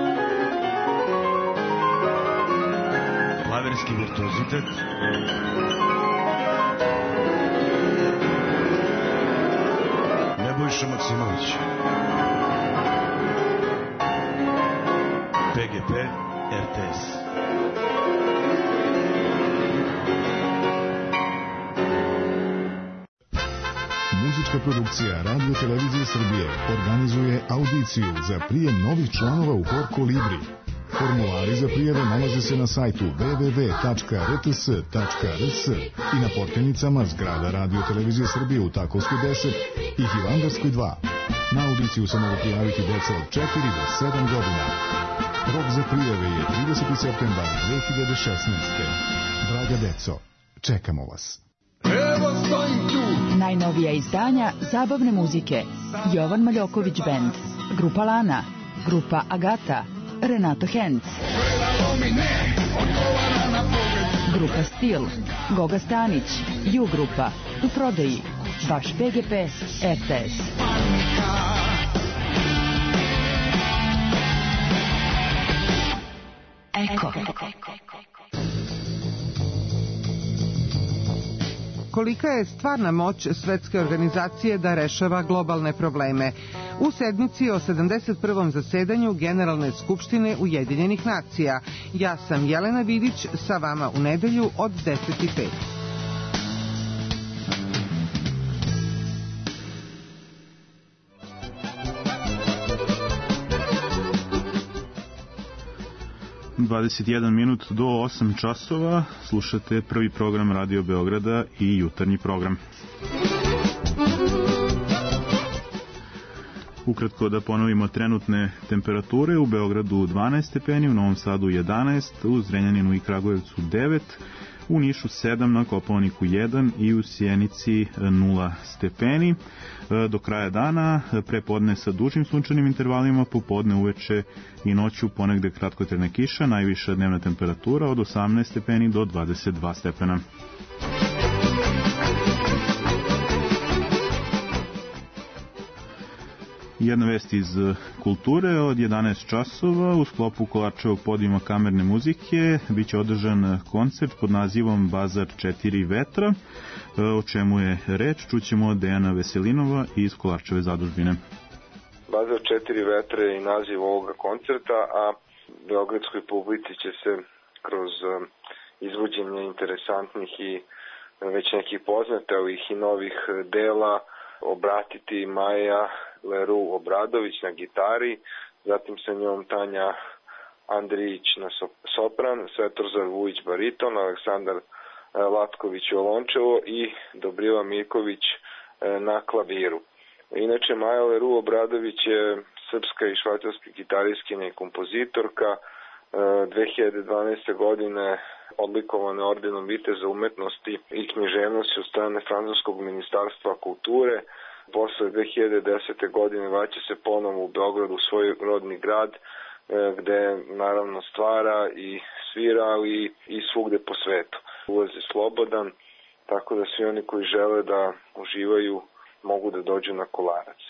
Klaverski virtuozitet. Nebojša Maksimović. P G P R T S. Muzička produkcija Radio Televizije Srbije organizuje audiciju za prijem novih članova u Hor Kolibri. Formulari za prijave nalaze se na sajtu w w w tačka r t s tačka r s i na portenicama zgrada Radio Televizije Srbije u Takovskoj deset i Hilandarskoj dva. Na audiciju se mogu prijaviti deca od četiri do sedam godina. Rok za prijave je trideseti septembar dve hiljade šesnaeste. Draga deco, čekamo vas. Evo stojim tu. Najnovija izdanja zabavne muzike. Jovan Maljoković Band, Grupa Lana, Grupa Agata, Renato Henc, Grupa Stil, Goga Stanić, Ju Grupa, u prodaji, vaš P G P R T S. Eko. Kolika je stvarna moć svetske organizacije da rešava globalne probleme? U sedmici o sedamdeset prvom zasedanju Generalne skupštine Ujedinjenih nacija. Ja sam Jelena Vidić, sa vama u nedelju od deset i pet. dvadeset jedan minut do osam časova slušate prvi program Radio Beograda i jutarnji program. Ukratko da ponovimo trenutne temperature: u Beogradu dvanaest stepeni, u Novom Sadu jedanaest, u Zrenjaninu i Kragujevcu devet, u Nišu sedam, na Kopaoniku jedan i u Sjenici nula stepeni. Do kraja dana, prepodne sa dužim sunčanim intervalima, popodne, uveče i noću ponegde kratkotrajna kiša, najviša dnevna temperatura od osamnaest stepeni do dvadeset dva stepena. Jedna vest iz kulture: od jedanaest časova u sklopu Kolarčevog podijuma kamerne muzike biće održan koncert pod nazivom Bazar četiri vetra. O čemu je reč, čućemo Dejana Veselinova iz Kolarčeve zadužbine. Bazar četiri vetra je i naziv ovoga koncerta, a beogradskoj publici će se kroz izvođenje interesantnih i već nekih poznatih i novih dela obratiti Maja Leru Obradović na gitari, zatim sa njom Tanja Andrijić na sopran, Svetozar Vujić bariton, Aleksandar Latković violončelo i Dobrila Mirković na klaviru. Inače, Maja Leru Obradović je srpska i švajcarska gitariskinja i kompozitorka. dve hiljade dvanaeste. godine odlikovana ordenom Viteza umetnosti i književnosti od strane Francuskog ministarstva kulture. Posle dve hiljade desete. godine vraća se ponovo u Beogradu, u svoj rodni grad, gde naravno stvara i svira, ali i svugde po svetu. Ulaz je slobodan, tako da svi oni koji žele da uživaju mogu da dođu na Kolarac.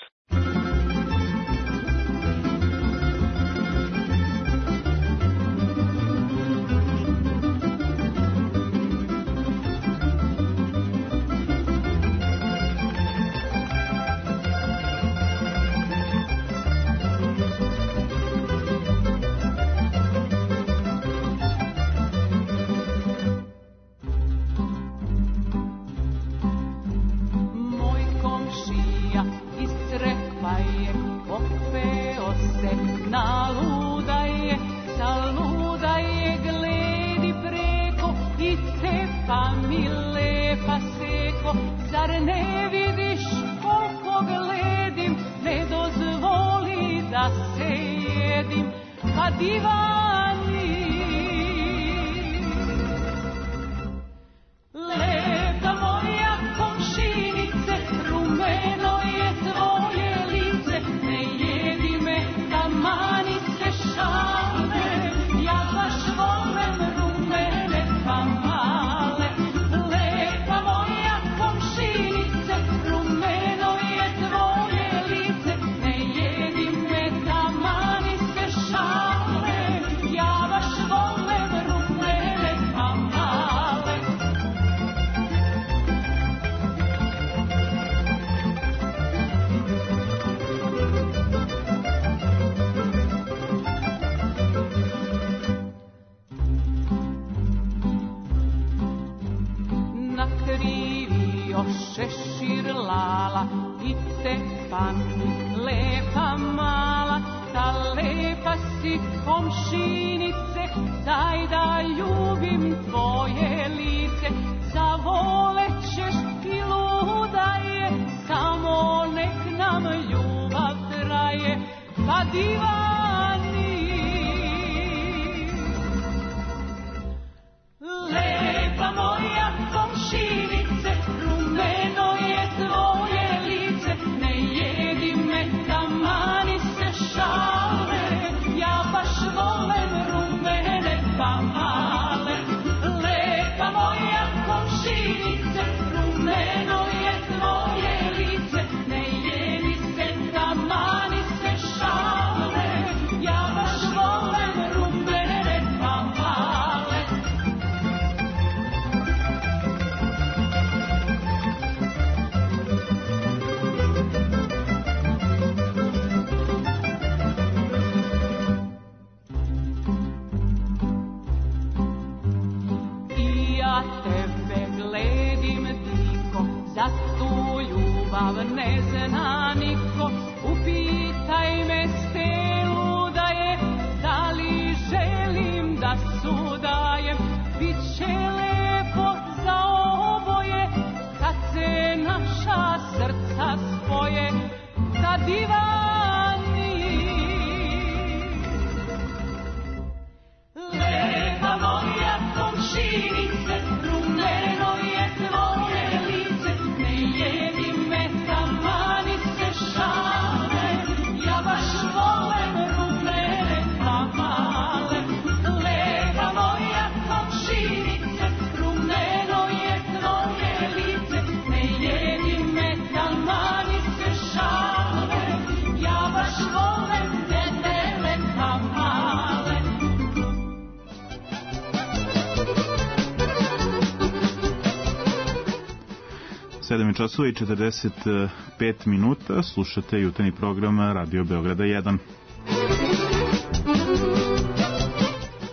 sedam časova i četrdeset pet minuta, slušate jutarnji program Radio Beograda jedan.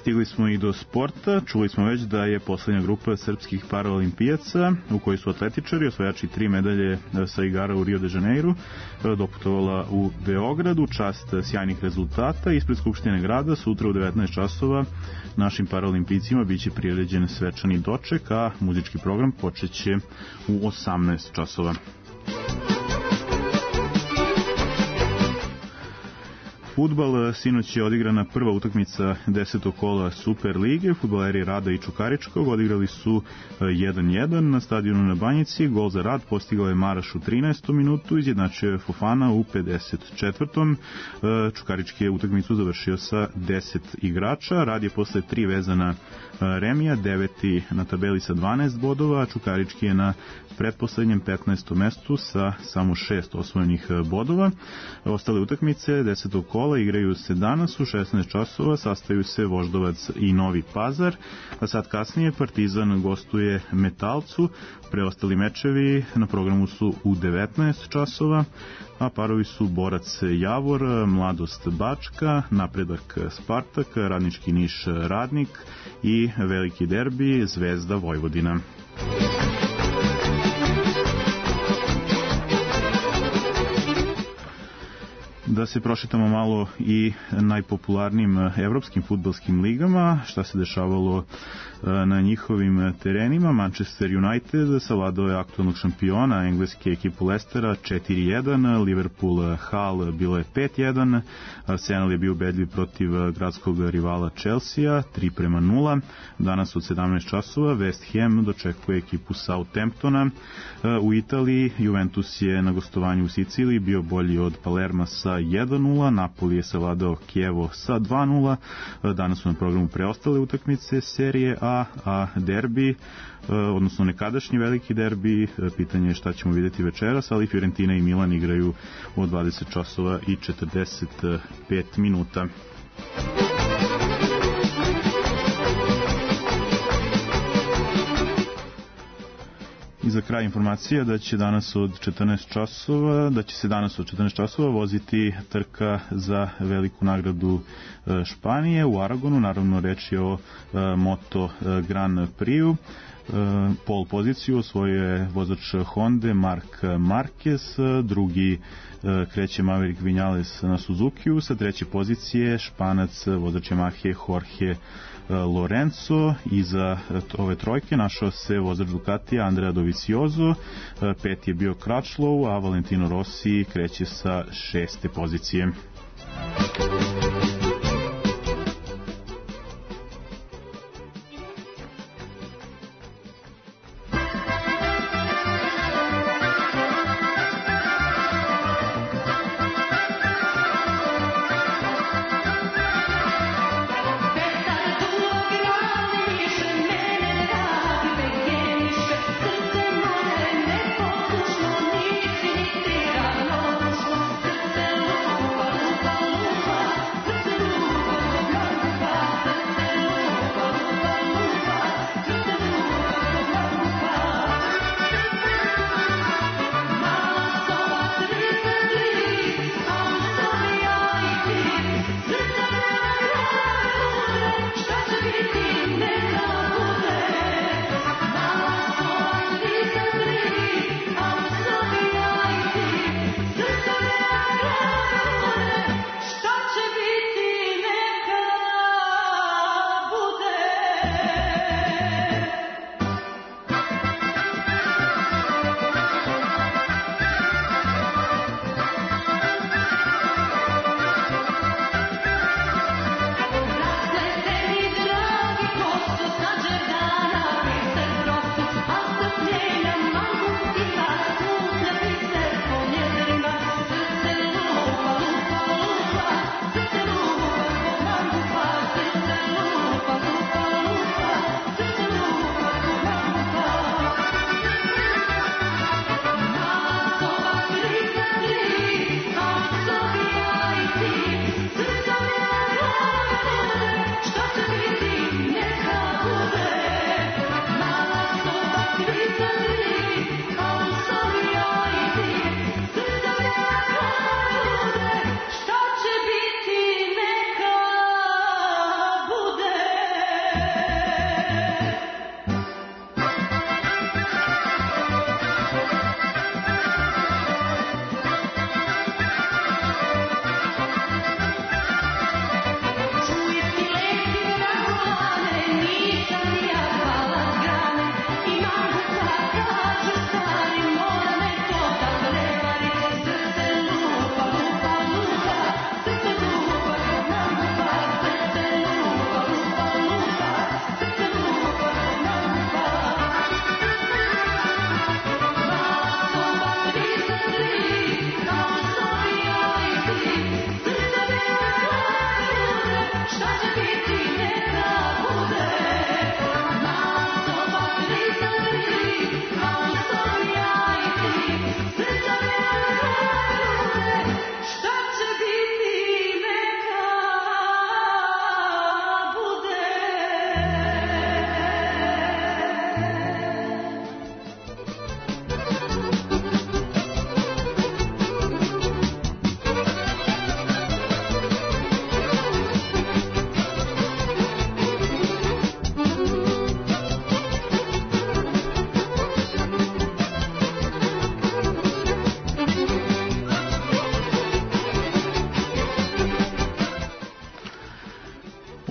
stigli smo i do sporta. Čuli smo već da je poslednja grupa srpskih paraolimpijaca, u kojoj su atletičari, osvajači tri medalje sa igara u Rio de Janeiro, doputovala u Beogradu. Čast sjajnih rezultata. Ispred Skupštine grada sutra u devetnaest časova našim paraolimpijcima biće priređen svečani doček, a muzički program počeće u osamnaest časova. Fudbal, sinoć je odigrana prva utakmica desetog kola Super lige. Fudbaleri Rada i Čukaričkog odigrali su jedan jedan na stadionu na Banjici. Gol za Rad postigao je Maraš u trinaestom minutu, izjednačio je Fofana u pedeset četvrtom Čukarički je utakmicu završio sa deset igrača. Rad je posle tri vezana remija, deveti na tabeli sa dvanaest bodova, a Čukarički je na pretposlednjem petnaestom mestu sa samo šest osvojenih bodova. Ostale utakmice desetog kola igraju se danas u šesnaest časova, sastaju se Voždovac i Novi Pazar, a sad kasnije Partizan gostuje Metalcu. Preostali mečevi na programu su u devetnaest časova, a parovi su Borac Javor, Mladost Bačka, Napredak Spartak, Radnički Niš Radnik i veliki derbi Zvezda Vojvodina. Da se prošetamo malo i najpopularnijim evropskim fudbalskim ligama, šta se dešavalo na njihovim terenima. Manchester United savladao je aktualnog šampiona engleske ekipu Leicestera četiri jedan, Liverpool Hull bilo je pet jedan, Arsenal je bio ubedljiv protiv gradskog rivala Chelsea tri prema nula. Danas od sedamnaest časova West Ham dočekuje ekipu Southamptona. U Italiji Juventus je na gostovanju u Siciliji bio bolji od Palerma sa jedan nula, Napoli je savladao Kijevo sa dva nula. Danas su na programu preostale utakmice serije A, a derbi, odnosno nekadašnji veliki derbi, pitanje je šta ćemo vidjeti večeras, ali Fiorentina i Milan igraju od dvadeset časova i četrdeset pet minuta. I za kraj informacija da će danas od četrnaest časova, da će se danas od četrnaest časova voziti trka za veliku nagradu Španije u Aragonu. Naravno reč je o Moto Grand Prix-u. Pol poziciju osvojio je vozač Honda Mark Marquez, drugi kreće Maverick Vinales na Suzukiju, sa treće pozicije Španac vozač Yamahe Jorge Lorenzo. Iza ove trojke našao se vozač Ducatija Andrea Dovizioso, pet je bio Crutchlow, a Valentino Rossi kreće sa šeste pozicije. Lupa, lupa, lupa,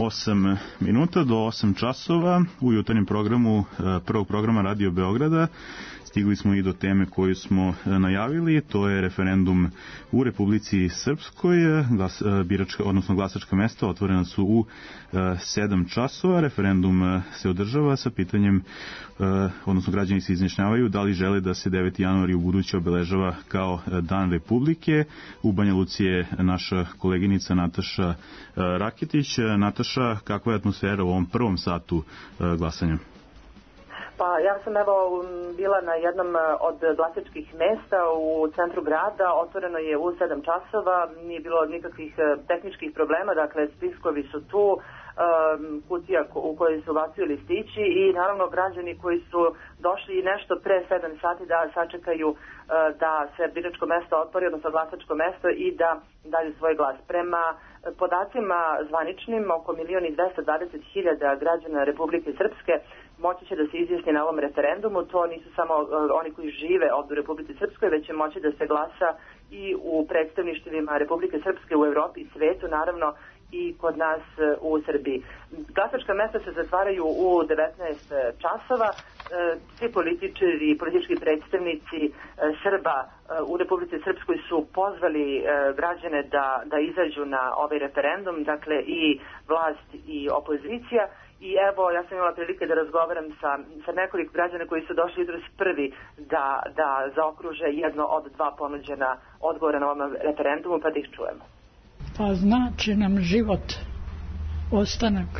osam minuta do osam časova u jutarnjem programu prvog programa Radio Beograda. Stigli smo i do teme koju smo najavili, to je referendum u Republici Srpskoj. Glas, biračka, odnosno glasačka mesta otvorena su u sedam časova. Referendum se održava sa pitanjem, odnosno građani se izjašnjavaju da li žele da se deveti januar u buduće obeležava kao Dan Republike. U Banja Luci je naša koleginica Nataša Raketić. Nataša, kakva je atmosfera u ovom prvom satu glasanja? Pa ja sam evo bila na jednom od glasačkih mesta u centru grada, otvoreno je u sedam časova, nije bilo nikakvih tehničkih problema, dakle spiskovi su tu, kutija u kojoj su ubacuju listići i naravno građani koji su došli nešto pre sedam sati da sačekaju da se biračko mesto otvori, odnosno glasačko mesto i da daju svoj glas. Prema podacima zvaničnim, oko milion i dvesta dvadeset hiljada građana Republike Srpske moći će da se izjasni na ovom referendumu. To nisu samo oni koji žive ovdje u Republike Srpskoj, već će moći da se glasa i u predstavništvima Republike Srpske u Evropi i svetu, naravno i kod nas u Srbiji. Glasačka mesta se zatvaraju u devetnaest časova. Svi političari i politički predstavnici Srba u Republici Srpskoj su pozvali građane da, da izađu na ovaj referendum, dakle i vlast i opozicija. I evo, ja sam imala prilike da razgovaram sa, sa nekoliko građana koji su došli jutros prvi da, da zaokruže jedno od dva ponuđena odgovora na ovom referendumu, pa da ih čujemo. Pa znači nam život, ostanak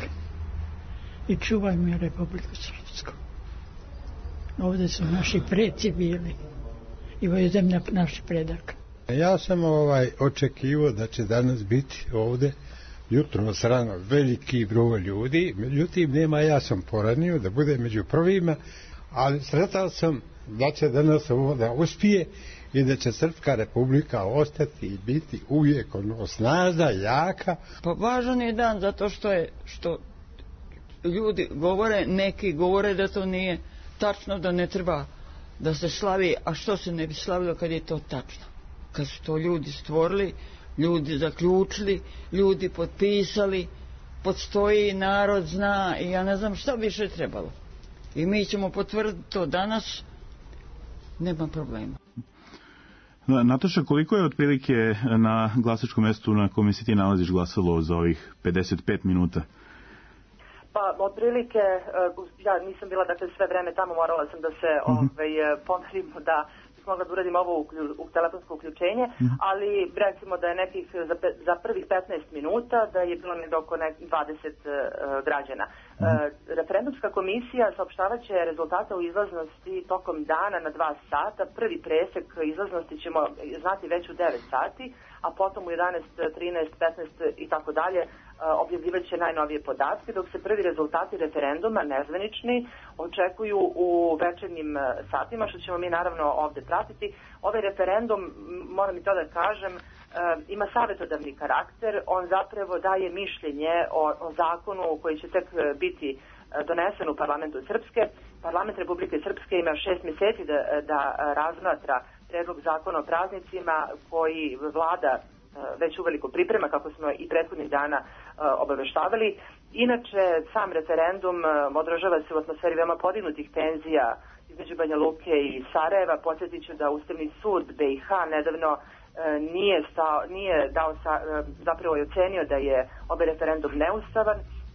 i čuvajmo Republiku Srpsku. Ovdje su naši preci bili i ovo je zemlja naših predaka. Ja sam ovaj očekivao da će danas biti ovdje jutro srano veliki broj ljudi, međutim nema, ja sam poranio da bude među prvima, ali sretao sam da će danas ovo da uspije i da će Srpska republika ostati i biti uvijek ono snažna, jaka. Pa važan je dan zato što je, što ljudi govore, neki govore da to nije tačno, da ne treba da se slavi, a što se ne bi slavilo kad je to tačno? Kad su to ljudi stvorili, ljudi zaključili, ljudi potpisali, podstoji, narod zna i ja ne znam šta više trebalo. I mi ćemo potvrditi to danas, nema problema. Nataša, koliko je otprilike na glasačkom mestu na kome se ti nalaziš glasalo za ovih pedeset pet minuta? Pa, otprilike, ja nisam bila dakle sve vreme tamo, morala sam da se uh-huh. ovaj, pomerim da mogla da uradim ovo u, u telefonsko uključenje, uh-huh. ali recimo da je nekih za, pe, za prvih petnaest minuta da je bilo nekdo oko dvadeset uh, građana. Uh-huh. Uh, referendumska komisija saopštavat će rezultate u izlaznosti tokom dana na dva sata. Prvi presek izlaznosti ćemo znati već u devet sati, a potom u jedanaest, trinaest, petnaest i tako dalje objavljivat će najnovije podatke, dok se prvi rezultati referenduma, nezvanični, očekuju u večernjim satima, što ćemo mi naravno ovdje pratiti. Ovaj referendum, moram i to da kažem, ima savjetodavni karakter, on zapravo daje mišljenje o, o zakonu koji će tek biti donesen u parlamentu Srpske. Parlament Republike Srpske ima šest mjeseci da, da razmatra predlog zakona o praznicima koji vlada već uveliko priprema, kako smo i prethodnih dana obaveštavali. Inače, sam referendum odražava se u atmosferi veoma podignutih tenzija između Banja Luke i Sarajeva. Podsjetit ću da Ustavni sud B i H nedavno nije, stao, nije dao sa, zapravo je ocenio da je ovaj referendum neustavan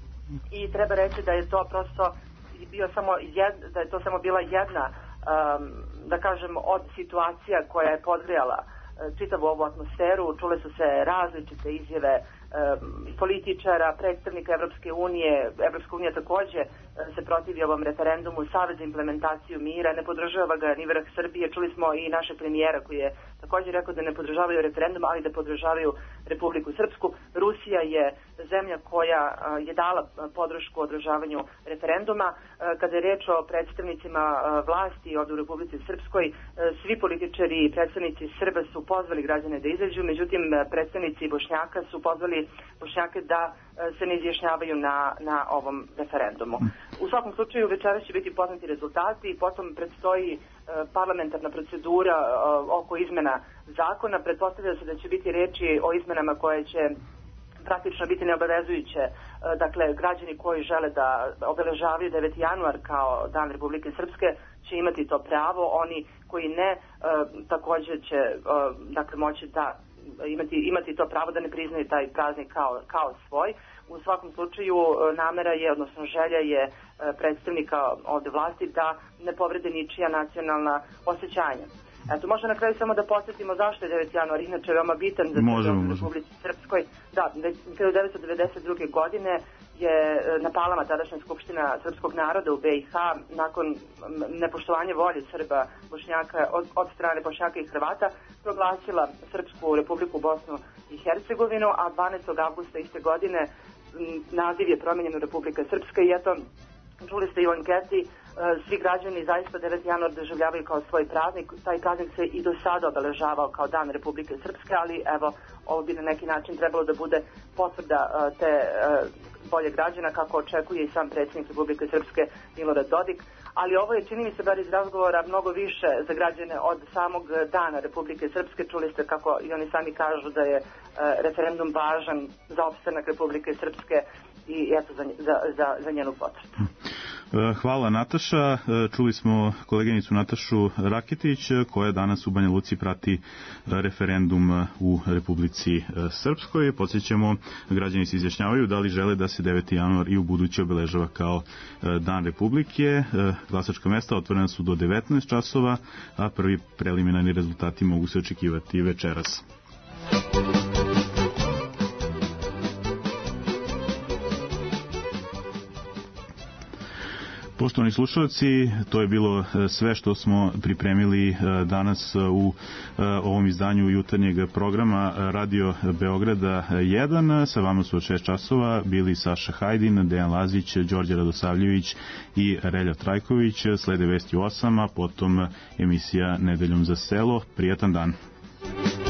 i treba reći da je to prosto bio samo jed, da je to samo bila jedna um, da kažem od situacija koja je podgrijala čitavu ovu atmosferu. Čule su se različite izjave um, političara, predstavnika Evropske unije. Evropska unija takođe se protivi ovom referendumu. Savez za implementaciju mira ne podržava ga ni vrh Srbije. Čuli smo i našeg premijera koji je takođe rekao da ne podržavaju referendum, ali da podržavaju Republiku Srpsku. Rusija je zemlja koja je dala podršku održavanju referenduma. Kada je reč o predstavnicima vlasti ovdje u Republici Srpskoj, svi političari i predstavnici Srba su pozvali građane da izađu, međutim predstavnici Bošnjaka su pozvali Bošnjake da se ne izjašnjavaju na, na ovom referendumu. U svakom slučaju večeras će biti poznati rezultati i potom predstoji parlamentarna procedura oko izmena zakona. Pretpostavlja se da će biti reči o izmenama koje će praktično biti neobavezujuće. Dakle, građani koji žele da obeležavaju deveti januar kao Dan Republike Srpske će imati to pravo, oni koji ne takođe će dakle, moći da imati, imati to pravo da ne priznaju taj praznik kao, kao svoj. U svakom slučaju namera je, odnosno želja je predstavnika ovde vlasti da ne povrede ničija nacionalna osjećanja. Eto, možda na kraju samo da podsjetimo zašto je deveti januar inače veoma bitan za Republici Srpskoj. Da, hiljadu devetsto devedeset druge. godine je napalama tadašnja Skupština srpskog naroda u B i H nakon nepoštovanja volje Srba, Bošnjaka, od, od strane Bošnjaka i Hrvata proglasila Srpsku Republiku Bosnu i Hercegovinu, a dvanaestog avgusta iste godine naziv je promenjen u Republika Srpska i eto, čuli ste i u anketi, svi građani zaista deveti januar doživljavaju kao svoj praznik. Taj praznik se i do sada obeležavao kao Dan Republike Srpske, ali evo, ovo bi na neki način trebalo da bude potvrda te volje građana, kako očekuje i sam predsjednik Republike Srpske Milorad Dodik. Ali ovo je, čini mi se, bar iz razgovora, mnogo više za građane od samog Dana Republike Srpske. Čuli ste kako i oni sami kažu da je referendum važan za opstanak Republike Srpske i eto za, za, za, za njenu potrebu. Hvala Nataša. Čuli smo koleginicu Natašu Raketić koja danas u Banja Luci prati referendum u Republici Srpskoj. Podsjećamo, građani se izjašnjavaju da li žele da se deveti januar i u buduće obeležava kao Dan Republike. Glasačka mesta otvorena su do devetnaest časova, a prvi preliminarni rezultati mogu se očekivati večeras. Poštovani slušalci, to je bilo sve što smo pripremili danas u ovom izdanju jutarnjeg programa Radio Beograda jedan. Sa vama su od šest časova bili Saša Hajdin, Dejan Lazić, Đorđe Radosavljević i Relja Trajković. Slede vesti u osam, a potom emisija Nedeljom za selo. Prijatan dan.